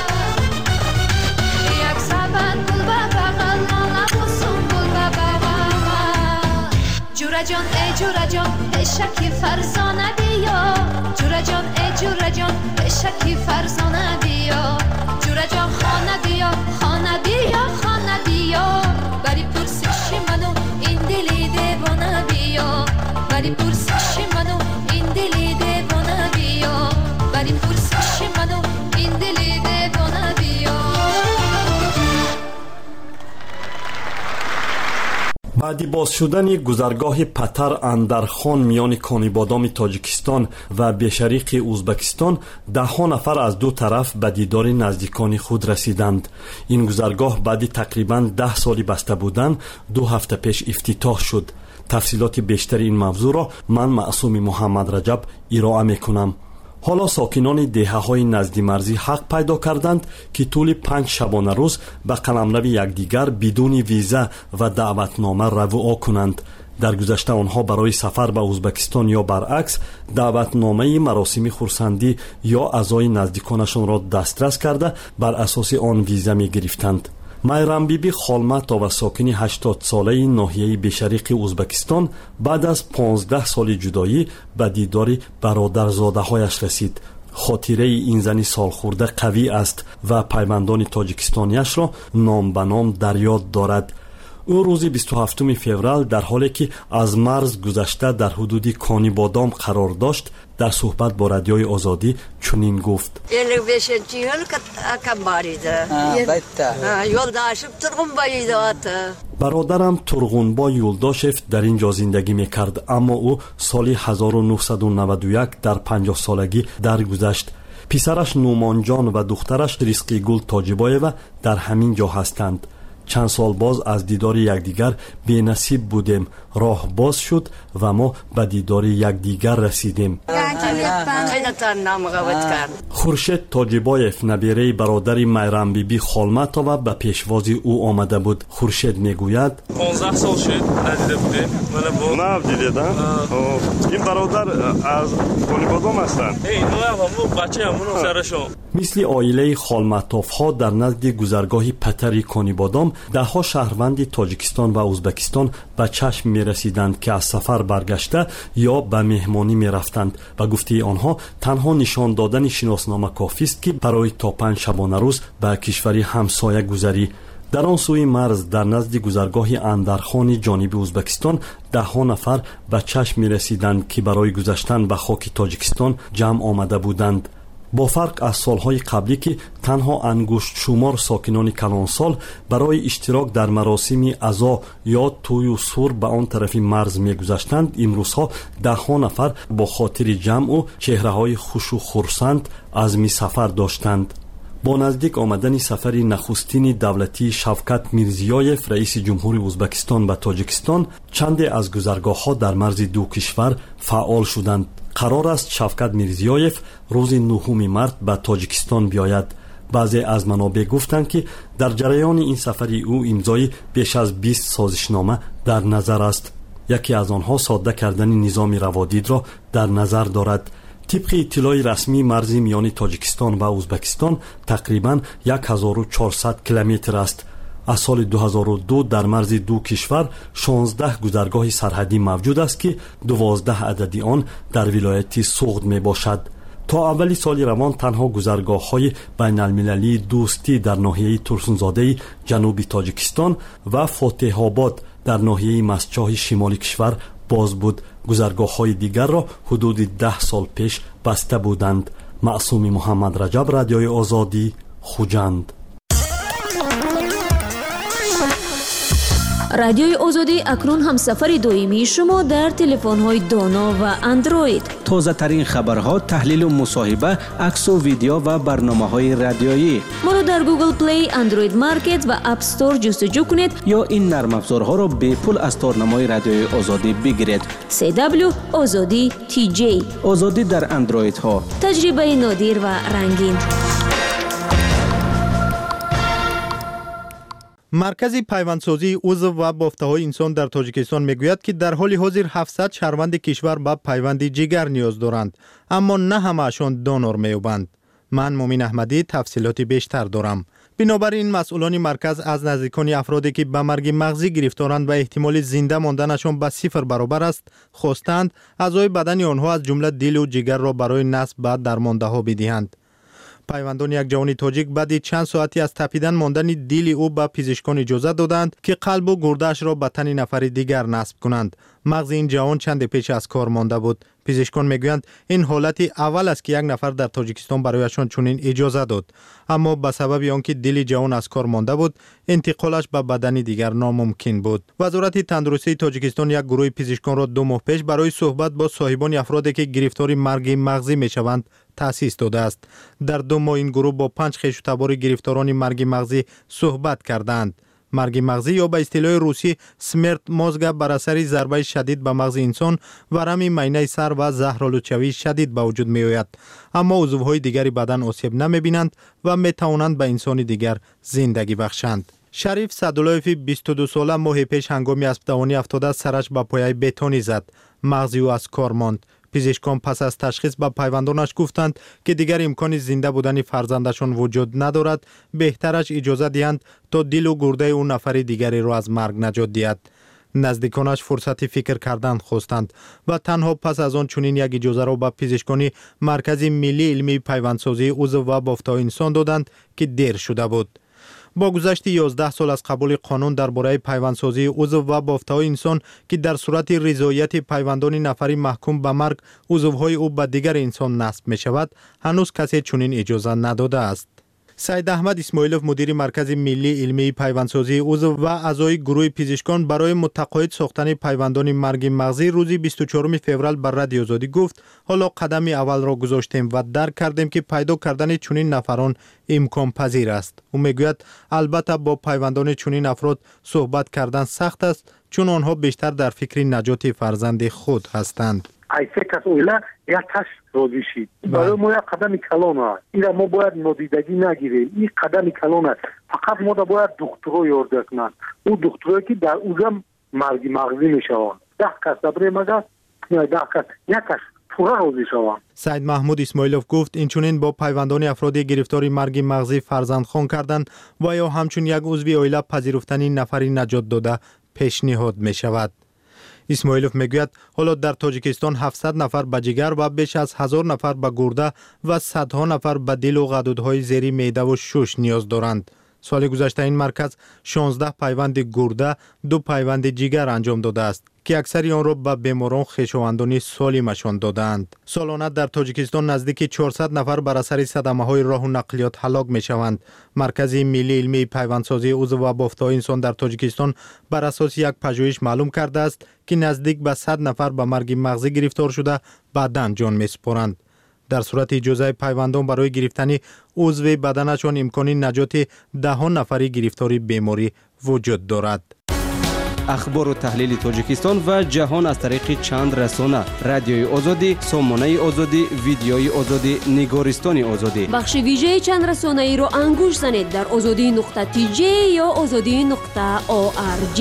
یک سبت گل و بغل لاله و سنبول و بغل. جورا جان ای جورا جان پیشکی فرزانه بیا. جورا جان ای جورا جان پیشکی فرزانه بیا. جورا جان خانه بیا، خانه بیا، خانه بیا، بری پرسش منو این دلی دیوانه بیا. بری پرسش منو این دلی دیوانه بیا. بری پرسش منو این دلی دیوانه بیا. بعد باز شدن گذرگاه پتر اندرخان میان کانیبادام تاجیکستان و بشریق ازبکستان، ده نفر از دو طرف به دیدار نزدیکان خود رسیدند. این گذرگاه بعد تقریباً 10 سالی بسته بودن 2 هفته پیش افتتاح شد. تفصیلات بیشتر این موضوع را من معصوم محمد رجب ارائه میکنم. حالا ساکنان دهه‌های نزدی مرزی حق پیدا کردند که طول 5 شبانه روز به قلمرو یکدیگر بدون ویزا و دعوتنامه رفع کنند. در گذشته آنها برای سفر به ازبکستان یا برعکس دعوتنامه مراسم خرسندی یا اعضای نزدیکانشان را دسترس کرده بر اساس آن ویزا می گرفتند. майрам биби холматова сокини 80 солаи ноҳияи бешариқи узбекистон баъд аз 15 соли ҷудоӣ ба дидори бародарзодаҳояш расид. хотираи ин зани солхӯрда қавӣ аст ва пайвандони тоҷикистонияшро ном ба ном дар ёд дорад. ӯ рӯзи 27 феврал дар ҳоле ки аз марз гузашта дар ҳудуди Кони Бодом қарор дошт, дар суҳбат бо радиои Озодӣ чунин гуфт: бародарам Турғунбой Юлдошев дар ин ҷо зиндагӣ мекард, аммо ӯ соли 1991 дар 50 солагӣ даргузашт. писараш Нумонҷон ва духтараш Ризқигул Тоҷибоева дар ҳамин ҷо ҳастанд. чанд сол боз аз дидори якдигар бенасиб будем. роҳ боз шуд ва мо ба дидори якдигар расидем. хуршед Тоҷибоев набераи бародари Майрамбиби Холматова ба пешвози ӯ омада буд. хуршед мегӯяд: 15 сол шуд надида будем. мана бо нав дидеда. ин бародар аз Кони Бодом ҳастанд. мо бачаамон сарашон. мисли оилаи Холматовҳо дар назди гузаргоҳи Патари Кони Бодом даҳҳо шаҳрванди Тоҷикистон ва Узбекистон ба чашм мерасиданд ки аз сафар баргашта ё ба меҳмонӣ мерафтанд. ба гуфтаи онҳо танҳо нишон додани шиноснома кофист ки барои то 5 шабонарӯз ба кишвари ҳамсоя гузарӣ. дар он сӯи марз дар назди гузаргоҳи Андархони ҷониби Узбекистон даҳҳо нафар ба чашм мерасиданд ки барои гузаштан ба хоки Тоҷикистон ҷамъ омада буданд. бо фарқ аз солҳои қаблӣ ки танҳо ангуштшумор сокинони калонсол барои иштирок дар маросими азо ё тӯю сур ба он тарафи марз мегузаштанд, имрӯзҳо даҳҳо нафар бо хотири ҷамъу чеҳраҳои хушу хурсанд азми сафар доштанд. бо наздик омадани сафари нахустини давлатии Шавкат Мирзиёев, раиси ҷумҳури Узбекистон ба Тоҷикистон, чанде аз гузаргоҳҳо дар марзи ду кишвар фаъол шуданд. қарор аст Шавкат Мирзиёев рӯзи 9 март ба Тоҷикистон биёяд. баъзе аз манобеъ гуфтанд ки дар ҷараёни ин сафари ӯ имзои беш аз 20 созишнома дар назар аст. яке аз онҳо содда кардани низоми раводидро дар назар дорад. тибқи иттилои расмии марзи миёни Тоҷикистон ва Узбекистон тақрибан 1400 километр аст. аз соли 2002 дар марзи ду кишвар 16 гузаргоҳи сарҳадӣ мавҷуд аст ки 12 адади он дар вилояти Суғд мебошад. то аввали соли равон танҳо гузаргоҳҳои байналмилалии дӯстӣ дар ноҳияи Турсунзодаи ҷануби Тоҷикистон ва Фотеҳобод дар ноҳияи Мастчоҳи шимоли кишвар боз буд. гузаргоҳҳои дигарро ҳудуди 10 сол пеш баста буданд. маъсуми Муҳаммад Раҷаб, радиои Озодӣ, Хуҷанд. радиои Озодӣ акнун ҳамсафари доимии шумо дар телефонҳои доно ва андроид. тозатарин хабарҳо, таҳлилу мусоҳиба, аксу видео ва барномаҳои радиоӣ. моро дар Google Play, Android Market ва App Store ҷустуҷӯ кунед ё ин нармафзорҳоро бепул аз торнамои радиои Озодӣ бигиред. CW Озодӣ TJ. Озодӣ дар андроидҳо. таҷрибаи нодир ва рангин. маркази пайвандсозии узв ва бофтаҳои инсон дар Тоҷикистон мегӯяд ки дар ҳоли ҳозир 700 шаҳрванди кишвар ба пайванди ҷигар ниёз доранд, аммо на ҳамаашон донор меёбанд. ман Муъмин Аҳмадӣ тафсилоти бештар дорам. бинобар ин масъулони марказ аз наздикони афроде ки ба марги мағзӣ гирифторанд ва эҳтимоли зинда монданашон ба 0 баробар аст, хостанд аъзои бадани онҳо аз ҷумла дилу ҷигарро барои насб ба дармондаҳо бидиҳанд. пайвандони як ҷавони тоҷик баъди чанд соати аз тапидан мондани дили ӯ ба пизишкон иҷозат доданд ки қалбу гурдаашро ба тани нафари дигар насб кунанд. мағзи ин ҷавон чанде пеш аз кор монда буд. пизишкон мегӯянд ин ҳолати аввал аст ки як нафар дар Тоҷикистон барояшон чунин иҷоза дод, аммо ба сабаби он ки дили ҷавон аз кор монда буд, интиқолаш ба бадани дигар номумкин буд. вазорати тандурустии Тоҷикистон як гурӯҳи пизишконро 2 моҳ пеш барои суҳбат бо соҳибони афроде ки гирифтори марги мағзӣ мешаванд таъсис додааст. дар 2 моҳ ин гурӯҳ бо 5 хештабори гирифторони марги мағзӣ суҳбат карданд. марги мағзӣ ё ба истилоҳи русӣ смерт мозга бар асари зарбаи шадид ба мағзи инсон, варами майнаи сар ва заҳролудшавии шадид ба вуҷуд меояд, аммо узвҳои дигари бадан осеб намебинанд ва метавонанд ба инсони дигар зиндагӣ бахшанд. شریف صدالایف 22 ساله ماه پیش هنگامی اسبدوانی افتاده سرش به پایه بتونی زد. مغزی او از کار ماند. پزشکان پس از تشخیص به پیوندانش گفتند که دیگر امکان زنده بودن فرزندشان وجود ندارد، بهترش اجازه دهند تا دل و گرده او نفر دیگری را از مرگ نجات دهد. نزدیکانش فرصت فکر کردن خواستند و تنها پس از آن چنین یک اجازه را به پزشکان مرکز ملی علمی پیوندسازی عضو و بافتای انسان دادند که دیر شده بود. با گذشت 11 سال از قبول قانون درباره پیوندسازی عضو و بافتای انسان که در صورت رضایت پیوندان نفری محکوم به مرگ عضوهای او به دیگر انسان نصب می شود، هنوز کسی چنین اجازه نداده است. سید احمد اسماعیلوف مدیر مرکز ملی علمی پیوندسازی عضو و اعضای گروه پزشکان برای متقاعد ساختن پیوندان مرگ مغزی روز 24 فوریه بر رادیو آزادی گفت حالا قدم اول را گذاشتیم و درک کردیم که پیدا کردن چنین نفران امکان پذیر است. او میگوید البته با پیوندان چنین افراد صحبت کردن سخت است چون آنها بیشتر در فکر نجات فرزند خود هستند. فکر از اویلا یک کس راضی شید. برای ما یک قدم کلان است. این ما باید نادیدگی نگیریم. این قدم کلان است. فقط ما باید دکترها یارده کنند. او دکترهایی که در اوزم مرگ مغزی میشوند. 10 کس دبره مگه 10 کس یک کس پورا راضی شوند. سید محمود اسماعیلوف گفت اینچنین با پیوندان افرادی گرفتار مرگ مغزی فرزندخوان کردند و یا همچون یک عضو عائله پذیرفتن نفری نجات داده پیشنهاد می شود. اسماعیلوف میگوید حالا در تاجیکستان 700 نفر به جگر و بیش از 1000 نفر به گرده و صدها نفر به دل و غدودهای زیری معده و شش نیاز دارند. سال گذشته این مرکز 16 پیوند گرده، 2 پیوند جگر انجام داده است که اکثری آن را به بیماران خویشاوندان سالمشان دادند. سالانه در تاجیکستان نزدیک 400 نفر بر اثر صدمه‌های راه و نقلیات هلاک می‌شوند. مرکز ملی علمی پیوندسازی عضو و بافتای انسان در تاجیکستان بر اساس یک پژوهش معلوم کرده است که نزدیک به 100 نفر به مرگ مغزی گرفتار شده بعداً جان می‌سپارند. در صورت اجازه پیوندان برای گرفتن عضو بدنشان امکان نجات 10 نفری گرفتار بیماری وجود دارد. اخبار و تحلیل تاجیکستان و جهان از طریق چند رسانه: رادیوی آزادی، سامانه آزادی، ویدیوی آزادی، نگارستان آزادی. بخش ویژه چند رسانه ای رو انگوش زنید در azadi.tj یا azadi.org.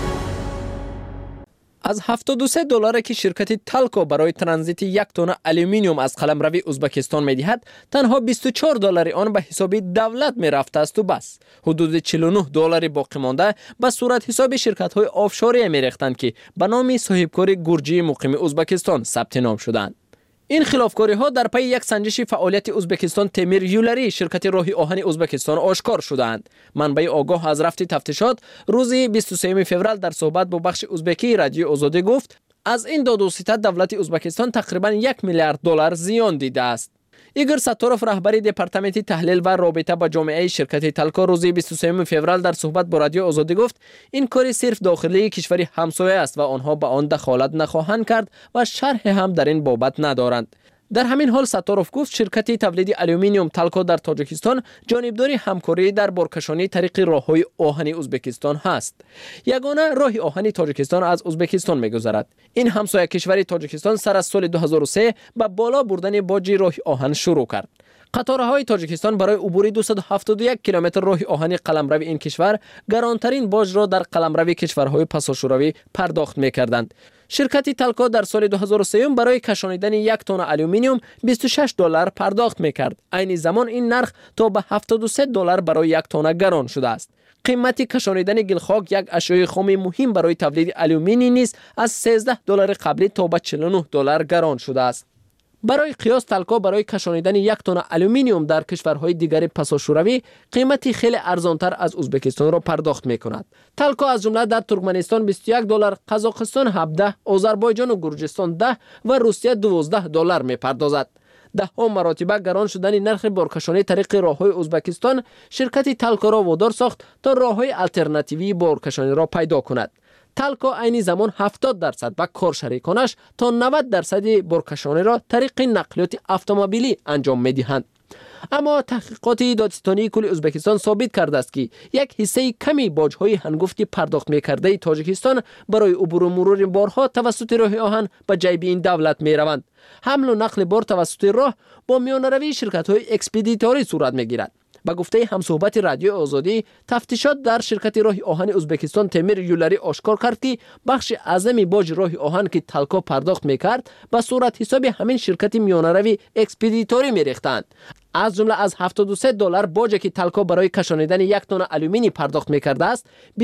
از $72 که شرکت تالکو برای ترانزیت 1 تن آلومینیوم از قلمروی ازبکستان می‌دهد، تنها $24 آن به حساب دولت می‌رفته است و بس. حدود $49 باقی مانده به صورت حساب شرکت‌های آفشوری می‌ریختند که به نام صاحبکار گرجی مقیم ازبکستان ثبت نام شدند. این خلافکاری‌ها در پی یک سنجش فعالیت ازبکستان تیمیر یولری شرکت راه آهن ازبکستان آشکار شدند. منبع آگاه از رفت تفتیشات روز 23 فوریه در صحبت با بخش ازبکی رادیو آزادی گفت از این داد و ستد دولت ازبکستان تقریباً $1 میلیارد زیان دیده است. ایگور ستاروف رهبری دپارتمنت تحلیل و رابطه با جامعه شرکت تالکو روز 23 فوریه در صحبت با رادیو آزادی گفت این کاری صرف داخلی کشوری همسایه است و آنها به آن دخالت نخواهند کرد و شرح هم در این بابت ندارند. در همین حال ستاروف گفت شرکت تولید آلومینیوم تالکو در تاجیکستان جانبدار همکاری در بارکشانی طریق راههای آهن ازبکستان هست. یگانه راه آهن تاجیکستان از ازبکستان می‌گذرد. این همسایه کشور تاجیکستان سر از سال 2003 به بالا بردن باج راه آهن شروع کرد. قطارهای تاجیکستان برای عبور 271 کیلومتر راه آهن قلمرو این کشور گرانترین باج را در قلمرو کشورهای پساشوروی پرداخت می‌کردند. شرکت تالکو در سال 2003 برای کشانیدن 1 تن آلومینیوم $26 پرداخت می‌کرد. عین زمان این نرخ تا به $73 برای 1 تن گران شده است. قیمت کشانیدن گلخاک یک اشیاء خام مهم برای تولید آلومینی نیز از $13 قبلی تا به $49 گران شده است. برای قیاس تالکو برای کشانیدن 1 تن آلومینیوم در کشورهای دیگر پساشوروی قیمتی خیلی ارزانتر از ازبکستان را پرداخت می‌کند. تالکو از جمله در ترکمنستان $21، قزاقستان 17، آذربایجان و گرجستان 10 و روسیه $12 می‌پردازد. 10 مراتب گران شدن نرخ بارکشانی طریق راههای ازبکستان شرکت تالکو را وادار ساخت تا راههای آلترناتیوی بارکشانی را پیدا کند. تالکو عین زمان 70% و کارشریکانش تا 90% بارکشانی را طریق نقلیات اتومبیلی انجام می‌دهند. اما تحقیقات دادستانی کل ازبکستان ثابت کرده است که یک حصه کمی باج‌های هنگفتی پرداخت می‌کرده تاجیکستان برای عبور و مرور بارها توسط راه آهن به جیب این دولت می‌روند. حمل و نقل بار توسط راه با میانه‌روی شرکت‌های اکسپدیتوری صورت می‌گیرد. با گفته همصحبت رادیو آزادی، تفتیشات در شرکت راه آهن ازبکستان تیمیر یولری آشکار کرد که بخش اعظمی باج راه آهن که تلکا پرداخت میکرد به صورت حساب همین شرکت میانروی اکسپدیتوری میریختند. از جمله از $73 باجی که تلکا برای کشانیدن یک تن آلومینی پرداخت میکرده است،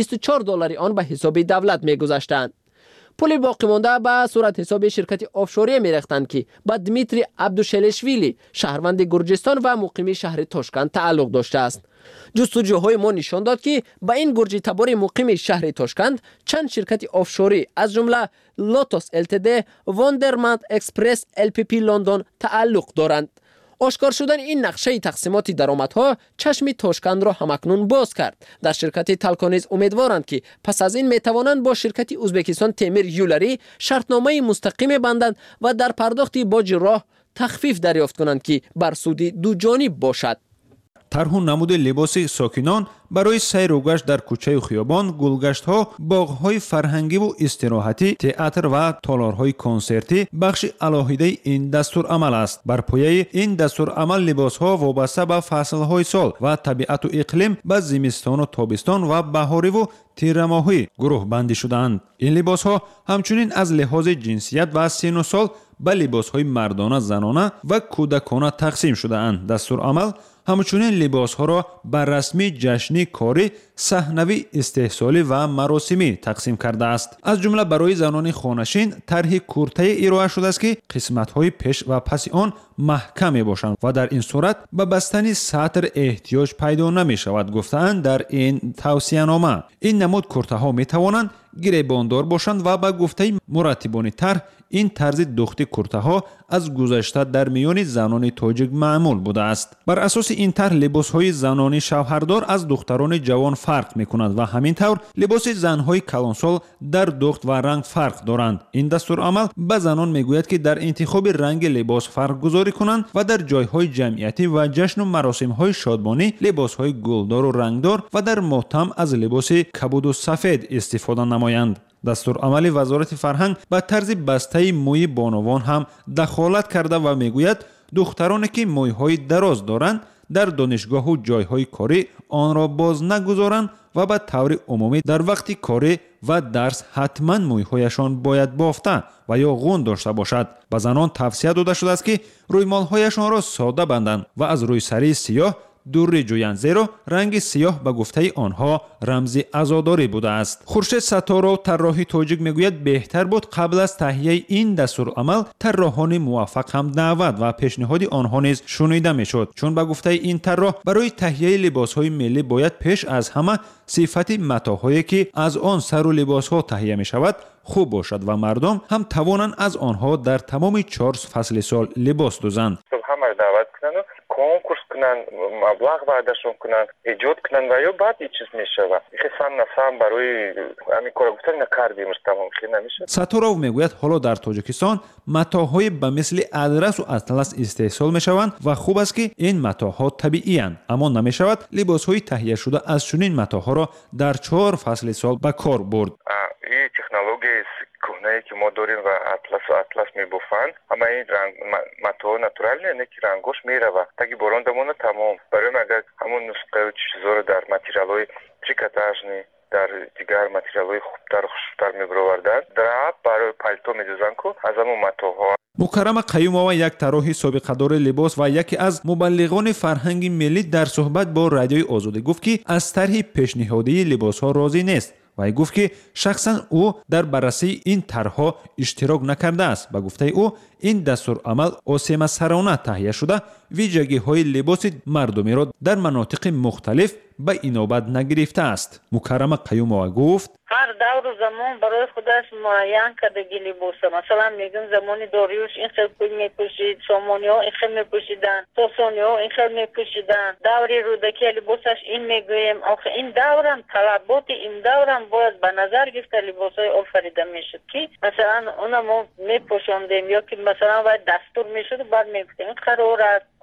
$24 آن به حساب دولت میگذاشتند. پول باقی مانده به صورت حساب شرکت آفشوری میریختند که با دمیتری عبدوشلشویلی شهروند گرجستان و مقیم شهر تاشکند تعلق داشته است. جستجوهای ما نشان داد که با این گرجی تبار مقیم شهر تاشکند چند شرکت آفشوری از جمله لوتوس LTD، واندرمنت اکسپرس LPP لندن تعلق دارند. آشکار شدن این نقشه تقسیمات درآمدها چشم تاشکند را همکنون باز کرد. در شرکت تلکا نیز امیدوارند که پس از این میتوانند با شرکت ازبکستان تیمیر یولری شرطنامه مستقیم بندند و در پرداخت باج راه تخفیف دریافت کنند که بر سود دو جانب باشد. طرح نمود لباس ساکنان برای سیر و گشت در کوچه و خیابان، گلگشت‌ها، باغ‌های فرهنگی و استراحتی، تئاتر و تالارهای کنسرتی بخش علاهیده این دستور عمل است. بر پایه این دستور عمل لباس‌ها وابسته به فصل‌های سال و طبیعت و اقلیم به زمستان و تابستان و بهاری و تیر ماهی گروه بندی شده‌اند. این لباس‌ها همچنین از لحاظ جنسیت و سن و سال به لباس‌های مردانه، زنانه و کودکانه تقسیم شده‌اند. دستور عمل همچنین لباس‌ها را بر رسمی، جشنی، کاری، صحنوی، استحصالی و مراسمی تقسیم کرده است. از جمله برای زنان خانشین طرح کورته ارائه شده است که قسمت‌های پیش و پس آن محکم می‌باشند و در این صورت به بستن سطر احتیاج پیدا نمی‌شود گفتند در این توصیه‌نامه. این نمود کورته‌ها می‌توانند گریباندار باشند و به گفته مرتبان طرح این طرز دوخت کورته‌ها از گذشته در میان زنان تاجیک معمول بوده است. بر اساس این طرح لباس‌های زنانی شوهردار از دختران جوان فرق می‌کنند و همین طور لباس زن‌های کلانسال در دوخت و رنگ فرق دارند. این دستور عمل به زنان می‌گوید که در انتخاب رنگ لباس فرق گذاری کنند و در جای‌های جمعیتی و جشن و مراسم‌های شادمانی لباس‌های گلدار و رنگدار و در ماتم از لباس کبود و سفید استفاده نمایند. دستور عمل وزارت فرهنگ به طرز بسته موی بانوان هم دخالت کرده و میگوید دخترانی که مویهای دراز دارند در دانشگاه و جایهای کاری آن را باز نگذارند و به طور عمومی در وقت کاری و درس حتما مویهایشان باید بافته و یا غون داشته باشد. به زنان توصیه داده شده است که رویمالهایشان را ساده بندند و از روی سری سیاه دور جویند، زیرا رنگ سیاه به گفته آنها رمز عزاداری بوده است. خورشید ستارو طراح تاجیک میگوید بهتر بود قبل از تهیه این دستور عمل طراحان موفق هم دعوت و پیشنهاد آنها نیز شنیده میشد، چون به گفته این طراح برای تهیه لباس‌های ملی باید پیش از همه صفت متاهایی که از آن سر و لباس‌ها تهیه میشود خوب باشد و مردم هم توانند از آنها در تمام 4 فصل سال لباس دوزند. همه دعوت کنند کنکورس کنند، مبلغ وعدهشون کنند، ایجاد کنند و یا بعد این چیز میشود. خیلی نسام برای همین کار گفتن نکردیم تمام خیلی نمیشه. ساتورو میگوید حالا در تاجیکستان متاهای به مثل ادرس و اطلس استحصال میشوند و خوب است که این متاها طبیعی اند، اما نمیشود لباسهای تهیه شده از چنین متاها را در 4 فصل سال به کار برد. این تکنولوژی کهنه‌ای که ما داریم و اطلس میبافند، اما این رنگ متا ناتورال نه که رنگش میروه تا باران دمونه تمام. برای اگر همون نسخه و چیزا رو در متریال‌های تریکاتاژنی در دیگر متریال‌های خوبتر و خوشتر میبروردن دراب برای پالتو میدوزن که از همون متاها. مکرم قیومова یک طراح سابقه‌دار لباس و یکی از مبلغان فرهنگ ملی در صحبت با رادیوی آزادی گفت که از طرح پیشنهادی لباس‌ها راضی نیست. و گفت که شخصا او در بررسی این طرح‌ها اشتراک نکرده است. به گفته او این دستور عمل آسیما سرانه تهیه شده ویژگی‌های لباس مردمی را در مناطق مختلف به اینابت نگرفته است. مکرم قیومова گفت هر دور و زمان برای خودش معین کردگی لباسه. مثلا میگن زمانی داریوش این خیلی میپوشید، سامانی‌ها این خیلی میپوشیدن، ساسانی‌ها این خیلی میپوشیدن. دوری رودکی لباسش این میگویم. آخه این دورم طلبات این دورم باید به نظر گرفته لباسای آفریده میشد که مثلا اونم ما میپوشاندیم یا که مثلا باید دستور میشد بعد میگفتیم قرار است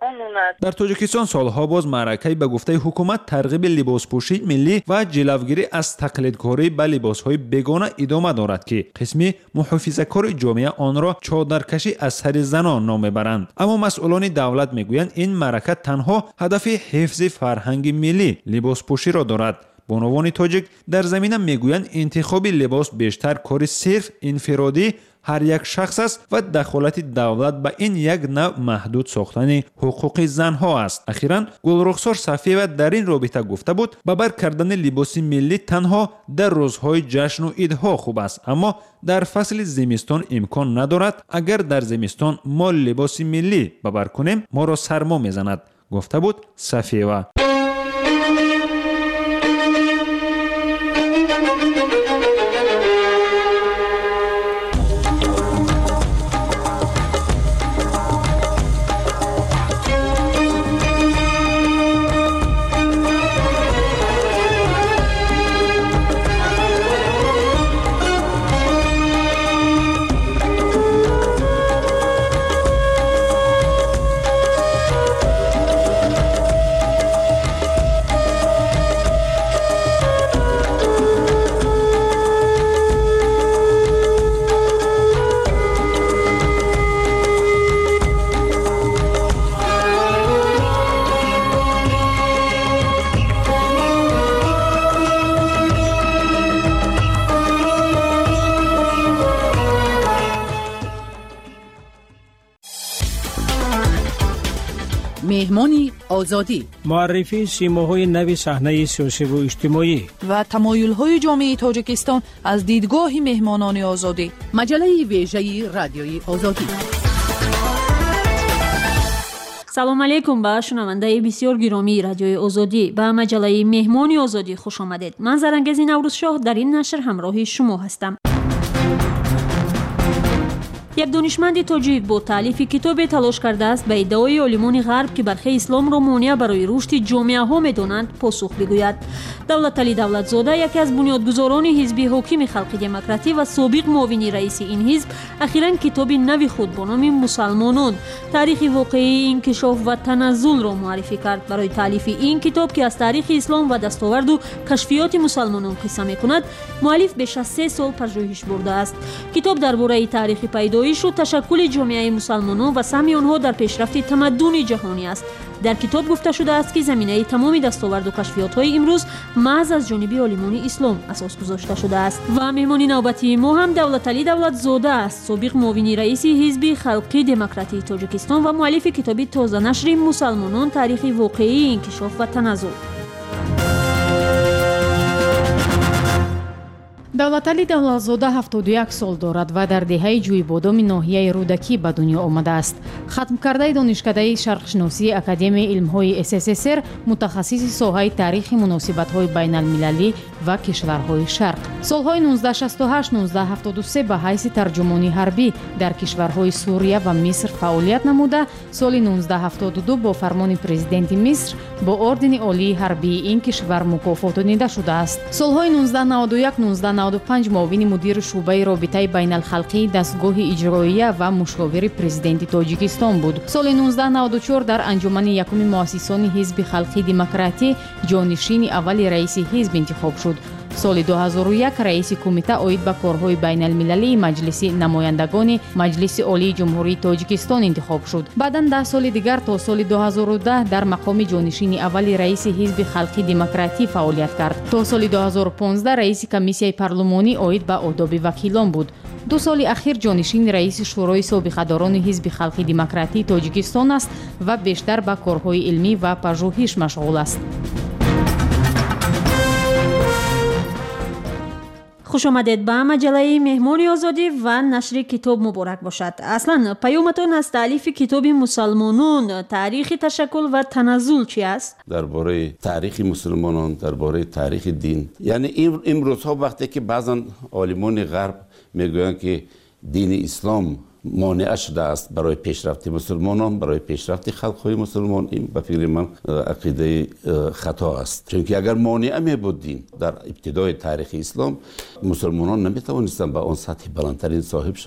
قانون است. در تاجیکستان سالها باز معرکه به گفته حکومت ترغیب لباسپوشی ملی و جلوگیری از تقلیدکاری به لباسهای بیگانه ادامه دارد که قسمی محافظه‌کار جامعه آن را چادرکشی از سر زنان نام میبرند. اما مسئولان دولت میگویند این معرکه تنها هدف حفظ فرهنگ ملی لباسپوشی را دارد. بانوان تاجیک در زمینه میگویند انتخاب لباس بیشتر کار صرف انفرادی هر یک شخص است و دخالت دولت به این یک نوع محدود ساختن حقوق زنها است. اخیراً گلرخسار صفیه در این رابطه گفته بود ببر کردن لباس ملی تنها در روزهای جشن و عیدها خوب است، اما در فصل زمستان امکان ندارد. اگر در زمستان ما لباس ملی ببر کنیم ما را سرما میزند، گفته بود صفیه. مهمانی آزادی، معرفی سیماهای نوی صحنه سیاسی و اجتماعی و تمایل‌های جامعه تاجیکستان از دیدگاه مهمانان آزادی. مجله ویژه رادیوی آزادی. سلام علیکم به شنونده بسیار گرامی رادیوی آزادی. به مجله مهمانی آزادی خوش آمدید. من زرنگز نوروز شاه در این نشر همراه شما هستم. یک دانشمند تاجیک با تالیف کتاب تلاش کرده است به ادعای عالمان غرب که برخی اسلام را مانع برای رشد جامعه ها می‌دانند پاسخ بگوید. دولتعلی دولتزاده یکی از بنیادگذاران حزب حاکم خلق دموکراتی و سابق معاون رئیس این حزب اخیراً کتاب نوی خود با نام مسلمانان تاریخ واقعی انکشاف و تنزل را معرفی کرد. برای تالیف این کتاب که از تاریخ اسلام و دستاورد و کشفیات مسلمانان قصه می‌کند، مؤلف بیش از 3 سال پژوهش برده است. کتاب درباره تاریخ پیدایش و تشکل جامعه مسلمانان و سهم آنها در پیشرفت تمدن جهانی است. در کتاب گفته شده است که زمینه تمام دستاورد و کشفیات‌های امروز محض از جانب عالمان اسلام اساس گذاشته شده است. و مهمان نوبتی ما هم دولتعلی دولتزاده است، سابق معاون رئیس حزب خلق دموکراتی تاجیکستان و مؤلف کتاب تازه نشر مسلمانان تاریخ واقعی انکشاف و تنزل. давлатали давлатзода 71 сол дорад ва дар деҳаи ҷӯйбодоми ноҳияи рӯдакӣ ба дунё омадааст. хатмкардаи донишкадаи шарқшиносии академияи илмҳои ссср, мутахассиси соҳаи таърихи муносибатҳои байналмилалӣ ва кишварҳои шарқ. солҳои 1968-1973 ба ҳайси тарҷумони ҳарбӣ дар кишварҳои сурия ва миср фаъолият намуда, соли 1972 бо фармони президенти миср бо ордени олии ҳарбии ин кишвар мукофотонида шудааст. солҳои 1991-1995 муовини мудири шӯъбаи робитаи байналхалқии дастгоҳи иҷроия ва мушовири президенти тоҷикистон буд. соли 1994 дар анҷумани якуми муассисони ҳизби халқи демократӣ ҷонишини аввали раиси ҳизб интихоб шуд. соли 2001 раиси кумита оид ба корҳои байналмилалии маҷлиси намояндагони маҷлиси олии ҷумҳурии тоҷикистон интихоб шуд. баъдан 10 соли дигар то соли 2010 дар мақоми ҷонишини аввали раиси ҳизби халқи демократӣ фаъолият кард. то соли 2015 раиси комиссияи парлумонӣ оид ба одоби вакилон буд. 2 соли ахир ҷонишини раиси шӯрои собиқадорони ҳизби халқи демократии тоҷикистон аст ва бештар ба корҳои илмӣ ва пажӯҳиш машғул аст. خوش آمدید به مجله مهمانی آزادی و نشر کتاب مبارک باشد. اصلا پیامتون از تالیف کتاب مسلمانان تاریخ تشکل و تنزل چی است؟ درباره تاریخ مسلمانان، درباره تاریخ دین. یعنی امروزها وقتی که بعضا عالمان غرب میگویند که دین اسلام مانع شده است برای پیشرفت مسلمانان، برای پیشرفت خلق‌های مسلمان، این به فکر من عقیده خطا است. چون که اگر مانع می بود دین در ابتدای تاریخ اسلام، مسلمانان نمی توانستند به آن سطح بلندترین صاحب شوند.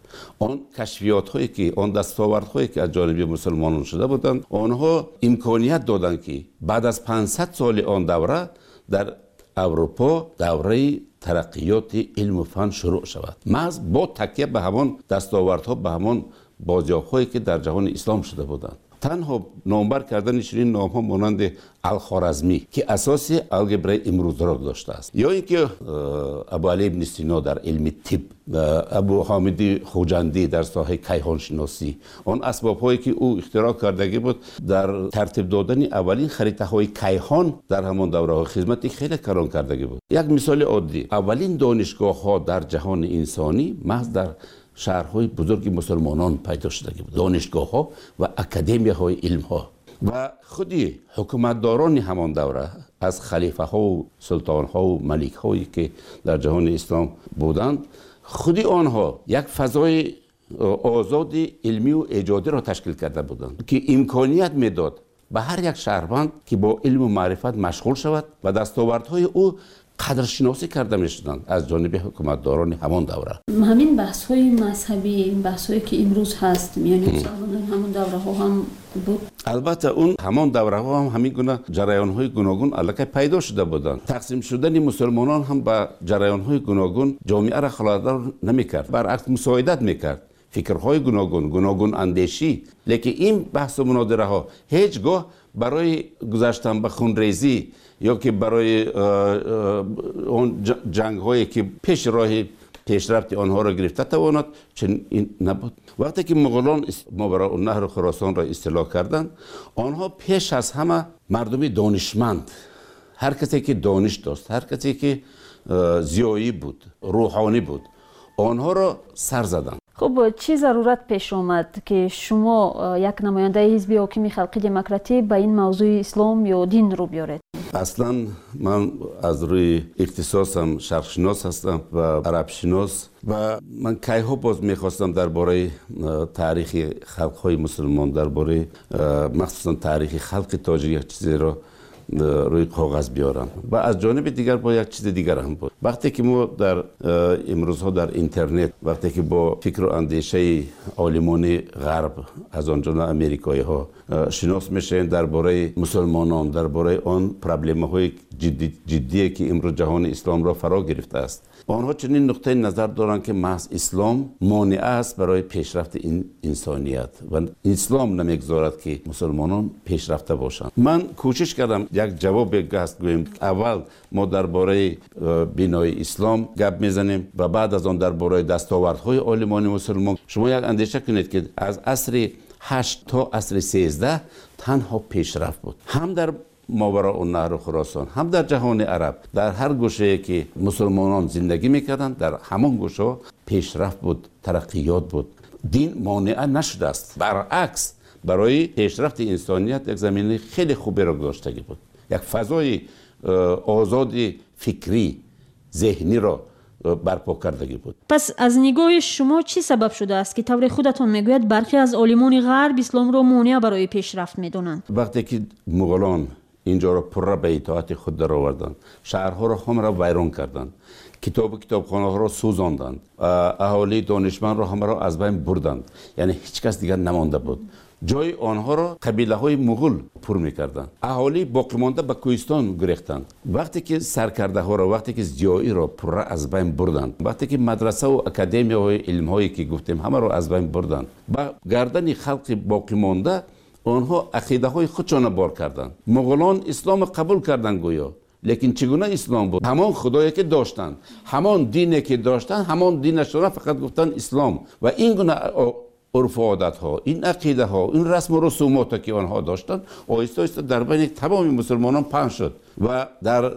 آن کشفیات هایی که آن دستاورد هایی که از جانب مسلمانان شده بودند آنها امکانیت دادند که بعد از 500 سال آن دوره در اروپا دوره ترقیات علم و فن شروع شود محض با تکیه به همان دستاوردها به همان بازیافت که در جهان اسلام شده بودند. تنها نامبر کردن چنین نام‌ها مانند الخوارزمی که اساس الگبرای امروز را داشته است یا اینکه ابو علی ابن سینا در علم طب، ابو حامد خوجندی در ساحه کیهان شناسی، آن اسباب‌هایی که او اختراع کردگی بود در ترتیب دادن اولین خریطه‌های کیهان در همان دوره خدمتی خیلی کاران کردگی بود. یک مثال عادی، اولین دانشگاه‌ها در جهان انسانی محض در شهرهای بزرگ مسلمانان پیدا شده بود، دانشگاه ها و اکادمی های علم ها و خودی حکومتداران همان دوره از خلیفه ها و سلطان ها و ملک هایی که در جهان اسلام بودند خودی آنها یک فضای آزاد علمی و ایجادی را تشکیل کرده بودند که امکانیت میداد به هر یک شهروند که با علم و معرفت مشغول شود و دستاوردهای او قدرشناسی کرده میشدند از جانب حکومتداران همان دوره. همین بحث های مذهبی، بحث هایی که امروز هست یعنی همون دوره ها هم بود. البته اون همان دوره ها هم همین گونه جریان های گوناگون الکی پیدا شده بودند. تقسیم شدن مسلمانان هم به جریان های گوناگون جامعه را خلالدار نمیکرد، برعکس مساعدت میکرد. فکرهای گوناگون اندیشی، لیکن این بحث و مناظره ها هیچگاه برای گذشتن به خونریزی یا که برای اون جنگ هایی که پیش راه پیشرفت آنها را گرفته تواند چنین این نبود. وقتی که مغولان ماوراءالنهر خراسان را استیلا کردند آنها پیش از همه مردمی دانشمند، هر کسی که دانش داشت، هر کسی که زیایی بود، روحانی بود، آنها را سر زدند. خب چی ضرورت پیش آمد که شما یک نماینده حزب حاکم خلقی دموکراتی به این موضوع اسلام یا دین رو بیارید؟ اصلا من از روی اختصاصم شرق شناس هستم و عرب شناس و من کیها باز میخواستم درباره تاریخ خلقهای مسلمان، درباره مخصوصا تاریخ خلق تاجر یک چیزی را روی کاغذ بیارم و از جانب دیگر با یک چیز دیگر هم بود. وقتی که ما در امروزها در اینترنت وقتی که با فکر و اندیشه عالمان غرب از آنجا امریکایی ها شناس میشن درباره مسلمانان، درباره آن پرابلم های جدی که امروز جهان اسلام را فرا گرفته است، آنها چنین نقطه نظر دارند که محض اسلام مانع است برای پیشرفت این انسانیت و اسلام نمیگذارد که مسلمانان پیشرفته باشند. من کوشش کردم یک جواب گست گویم. اول ما درباره بنای اسلام گپ میزنیم و بعد از آن درباره دستاوردهای عالمان مسلمان. شما یک اندیشه کنید که از عصر 8 تا عصر 13 تنها پیشرفت بود، هم در ماوراءالنهر و خراسان هم در جهان عرب، در هر گوشه که مسلمانان زندگی میکردند در همان گوشه پیشرفت بود، ترقیات بود. دین مانع نشده است، برعکس برای پیشرفت انسانیت یک زمینه خیلی خوبی را داشتگی بود، یک فضای آزاد فکری ذهنی را برپا کردگی بود. پس از نگاه شما چی سبب شده است که طور خودتون میگوید برخی از عالمان غرب اسلام را مانع برای پیشرفت میدونند؟ وقتی که مغولان اینجا را پر به اطاعت خود در آوردند، شهرها را هم را ویران کردند، کتابخانه ها را سوزاندند، اهالی دانشمند را هم را از بین بردند، یعنی هیچ کس دیگر نمانده بود. جای آنها را قبیله های مغول پر میکردند. اهالی باقی مانده به کوهستان گریختند. وقتی که سرکرده ها را، وقتی که زیایی را پر از بین بردند، وقتی که مدرسه و اکادمی های علم هایی که گفتیم همه را از بین بردند، با گردن خلق باقی مانده آنها عقیده های خودشان بار کردند. مغولان اسلام قبول کردند گویا، لیکن چگونه اسلام بود؟ همان خدایی که داشتند، همان دینی که داشتند، همان دینش را فقط گفتن اسلام و این گونه عرف و عادت ها، این عقیده ها، این رسم و رسومات که آنها داشتند آهسته آهسته در بین تمام مسلمانان پخش شد و در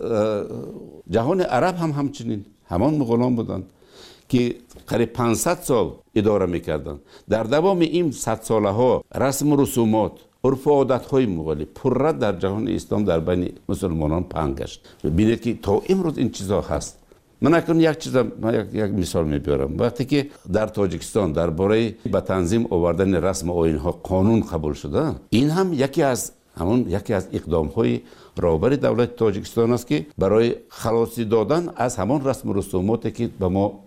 جهان عرب هم همچنین همان مغولان بودند که قریب 500 سال اداره میکردند. در دوام این 100 ساله ها رسم و رسومات، عرف و عادت های مغولی پررد در جهان اسلام در بین مسلمانان پنهان گشت. ببینید که تا امروز این چیزها هست. من اکنون یک مثال میبرم. وقتی که در تاجیکستان درباره به تنظیم آوردن رسم آیین ها قانون قبول شده، این هم یکی از اقدام های رهبر دولت تاجیکستان است که برای خلاصی دادن از همان رسم و رسوماتی که به ما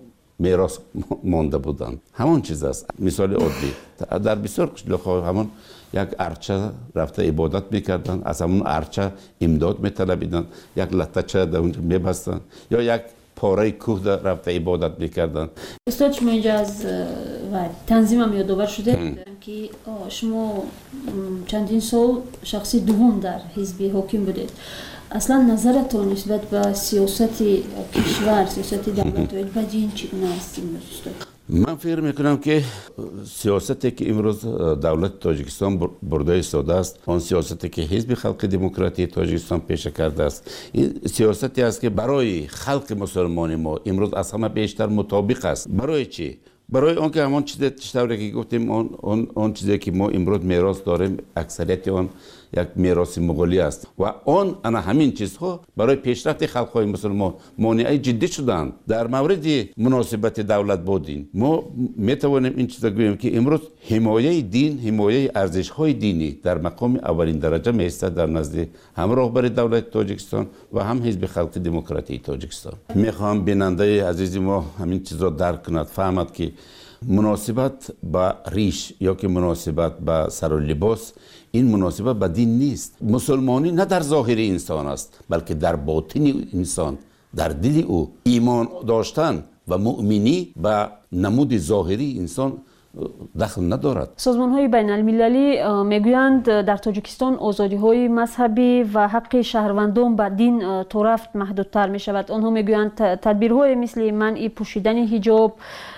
میراث مانده بودند. همون چیز است. مثال عادی در بسیار قشلاق‌ها همون یک ارچه رفته عبادت میکردن، از همون ارچه امداد میطلبیدن، یک لطچه در اونجا میبستن یا یک پاره کوه رفته عبادت میکردن. استاد شما اینجا از تنظیم هم یادآور شده که شما چندین سال شخصی دوم در حزب حاکم بودید. اصلا نظرتون نسبت به سیاست کشور، سیاست دولت و بدین چگونه است استاد؟ من فکر میکنم که سیاستی که امروز دولت تاجیکستان برده ایستاده است، آن سیاستی که حزب خلق دموکراتی تاجیکستان پیش کرده است، این سیاستی است که برای خلق مسلمان ما امروز از همه بیشتر مطابق است. برای چی؟ برای آنکه همان چیزی که گفتیم، آن چیزی که ما امروز میراث داریم اکثریت آن یک میراث مغولی است و آن همین چیزها برای پیشرفت خلق‌های مسلمان مانع جدی شدند. در مورد مناسبت دولت با دین ما میتوانیم این چیزا گوییم که امروز حمایه دین، حمایه ارزش‌های دینی در مقام اولین درجه میایستد در نزد هم راهبر دولت تاجیکستان و هم حزب خلق دموکراتی تاجیکستان. میخوام بیننده عزیز ما همین چیزا درک کند، فهمد که مناسبت با ریش یا که مناسبت با سر و لباس، این مناسبت با دین نیست. مسلمانی نه در ظاهر انسان است بلکه در باطن انسان، در دل او. ایمان داشتن و مؤمنی با نمود ظاهری انسان دخل ندارد. سازمان‌های بین‌المللی میگویند در تاجیکستان آزادی‌های مذهبی و حق شهروندان به دین تا رفت محدودتر می‌شود. آنها میگویند تدبیرهای مثل منع پوشیدن حجاب،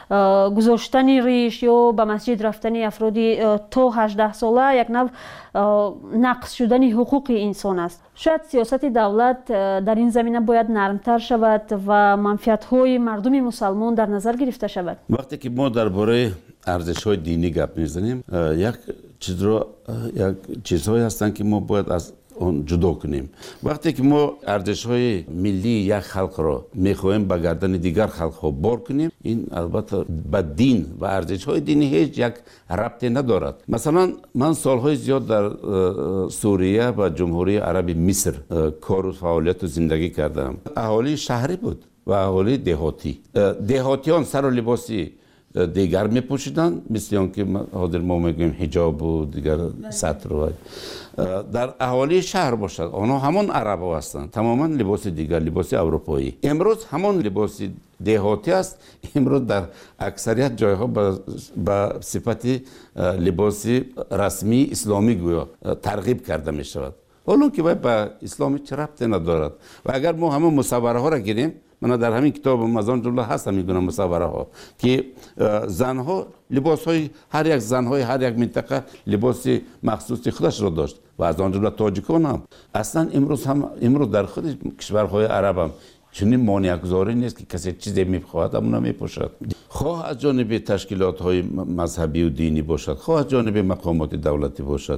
گذاشتن ریش یا به مسجد رفتن افرادی تا 18 ساله یک نوع نقض شدن حقوق انسان است. شاید سیاست دولت در این زمینه باید نرمتر شود و منفعت‌های مردم مسلمان در نظر گرفته شود. وقتی که ما درباره ارزش‌های دینی گپ میزنیم، یک چیزهایی هستن که ما باید از اون جدا کنیم. وقتی که ما ارزش‌های ملی یک خلق را می‌خوایم به گردن دیگر خلق‌ها بار کنیم، این البته به دین و ارزش‌های دینی هیچ یک ربطی ندارد. مثلا من سال‌های زیاد در سوریه و جمهوری عرب مصر کار و فعالیت و زندگی کردم. اهالی شهری بود و اهالی دهاتیان سر و لباسی دیگر میپوشیدن، مثل آن که حاضر ما میگویم حجاب و دیگر سطر و در اهالی شهر باشد. آنها همون عرب هستند، تماما لباس دیگر، لباس اروپایی. امروز همون لباس دهاتی است، امروز در اکثریت جایها به صفت لباس رسمی اسلامی گویا ترغیب کرده می شود، حالا که به اسلامی چه ربطی ندارد. و اگر ما همون مصوره ها را گیریم، من در همین کتاب از آن جمله هست همین گونه مصوره ها که زنها لباس های هر یک زنهای هر یک منطقه لباس مخصوص خودش را داشت و از آن جمله تاجیکان هم. اصلا امروز در خود کشورهای عرب هم چنین مانع گذاری نیست که کسی چیزی میخواهد اما نمیپوشد، خواه از جانب تشکیلات های مذهبی و دینی باشد، خواه از جانب مقامات دولتی باشد.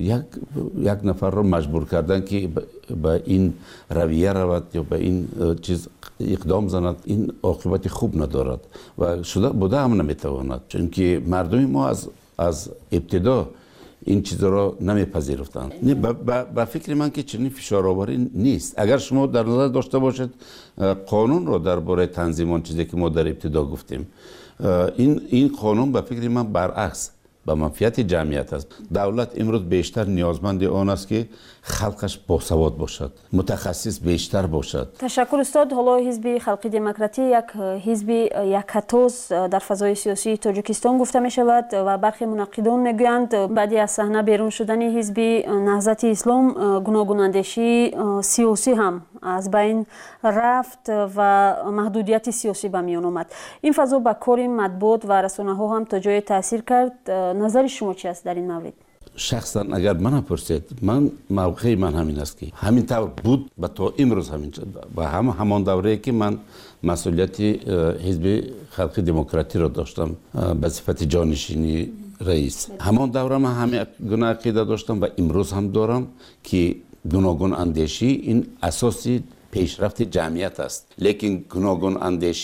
یک نفر را مجبور کردن که به این رویه رود یا به این چیز اقدام زند، این عاقبت خوب ندارد و بوده هم نمیتواند، چون که مردم ما از ابتدا این چیزا را نمیپذیرفتند. با فکر من که چنین فشارآوری نیست. اگر شما در نظر داشته باشید قانون را درباره تنظیمان، چیزی که ما در ابتدا گفتیم، این قانون به فکر من برعکس به منفعت جمعیت است. دولت امروز بیشتر نیازمند آن است که خلقش باسواد باشد، متخصص بیشتر باشد. تشکر استاد. حالا حزب خلق دموکراتی یک حزب یکتاز در فضای سیاسی تاجیکستان گفته می شود و برخی منقدان میگویند بعد از صحنه بیرون شدن حزب نهضت اسلام گوناگون اندیشی سیاسی هم از بین رفت و محدودیت سیاسی به میان آمد. این فضا با کار مطبوعات و رسانه ها هم تا جای تاثیر کرد. نظر شما چی است در این مورد؟ شخصا اگر من پرسید، من موقعی من همین است که همین طور بود و تا امروز همین شد و همان دوره که من مسئولیت حزب خلق دموکراتی را داشتم به صفت جانشینی رئیس، همان دوره من همین گونه عقیده داشتم و امروز هم دارم که گوناگون اندیشی این اساسی پیشرفت جمعیت است، لیکن گوناگون اندیشی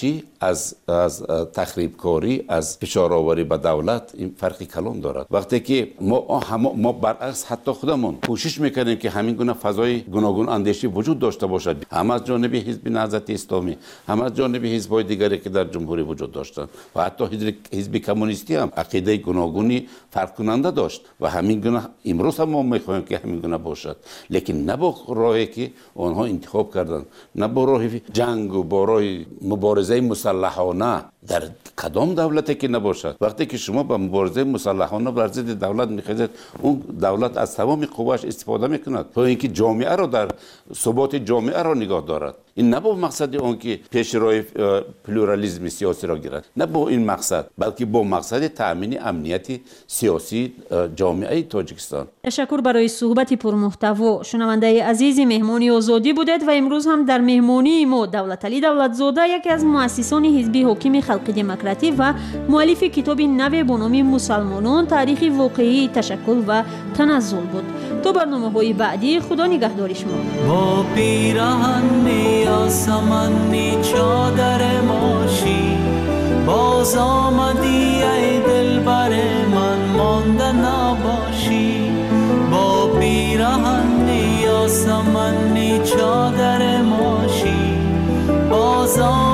از تخریب کاری، از فشار آوری به دولت این فرقی کلان دارد. وقتی که ما برعکس حتی خودمون کوشش میکنیم که همین گونه فضای گوناگون اندیشی وجود داشته باشد، هم از جانب حزب نهضت اسلامی، هم از جانب حزب‌های دیگری که در جمهوری وجود داشتند و حتی حزب کمونیستی هم عقیده گوناگونی فرق کننده داشت و همین گونه امروز هم ما میخواهیم که همین گونه باشد، لیکن نه با راهی که آنها انتخاب کردند، نه با راه جنگ و با راه مبارزه مسلحانه در کدام دولتی که نباشد. وقتی که شما با مبارزه مسلحانه بر ضد دولت میخواهید، اون دولت از تمام قواش استفاده میکند تا اینکه جامعه را در ثبات جامعه را نگاه دارد. این نه با مقصد اون که پیش روی پلورالیسم سیاسی را گیرد، نه با این مقصد، بلکه با مقصد تامین امنیت سیاسی جامعه تاجیکستان. تشکر برای صحبت پرمحتوا. شنونده عزیز، مهمانی آزادی بودید و امروز هم در مهمانی ما دولتعلی دولتزاده، یکی از مؤسسان حزب حاکم خلق دموکراتی و مؤلف کتاب نو با نام مسلمانان، تاریخ واقعی تشکل و تنزل بود. تو برنامه‌های بعدی، خدا نگهدار شما. با پیراهن یاسمنی چادر ماشی باز آمدی ای دلبر من، مانده نباشی. با پیراهن یاسمنی چادر ماشی باز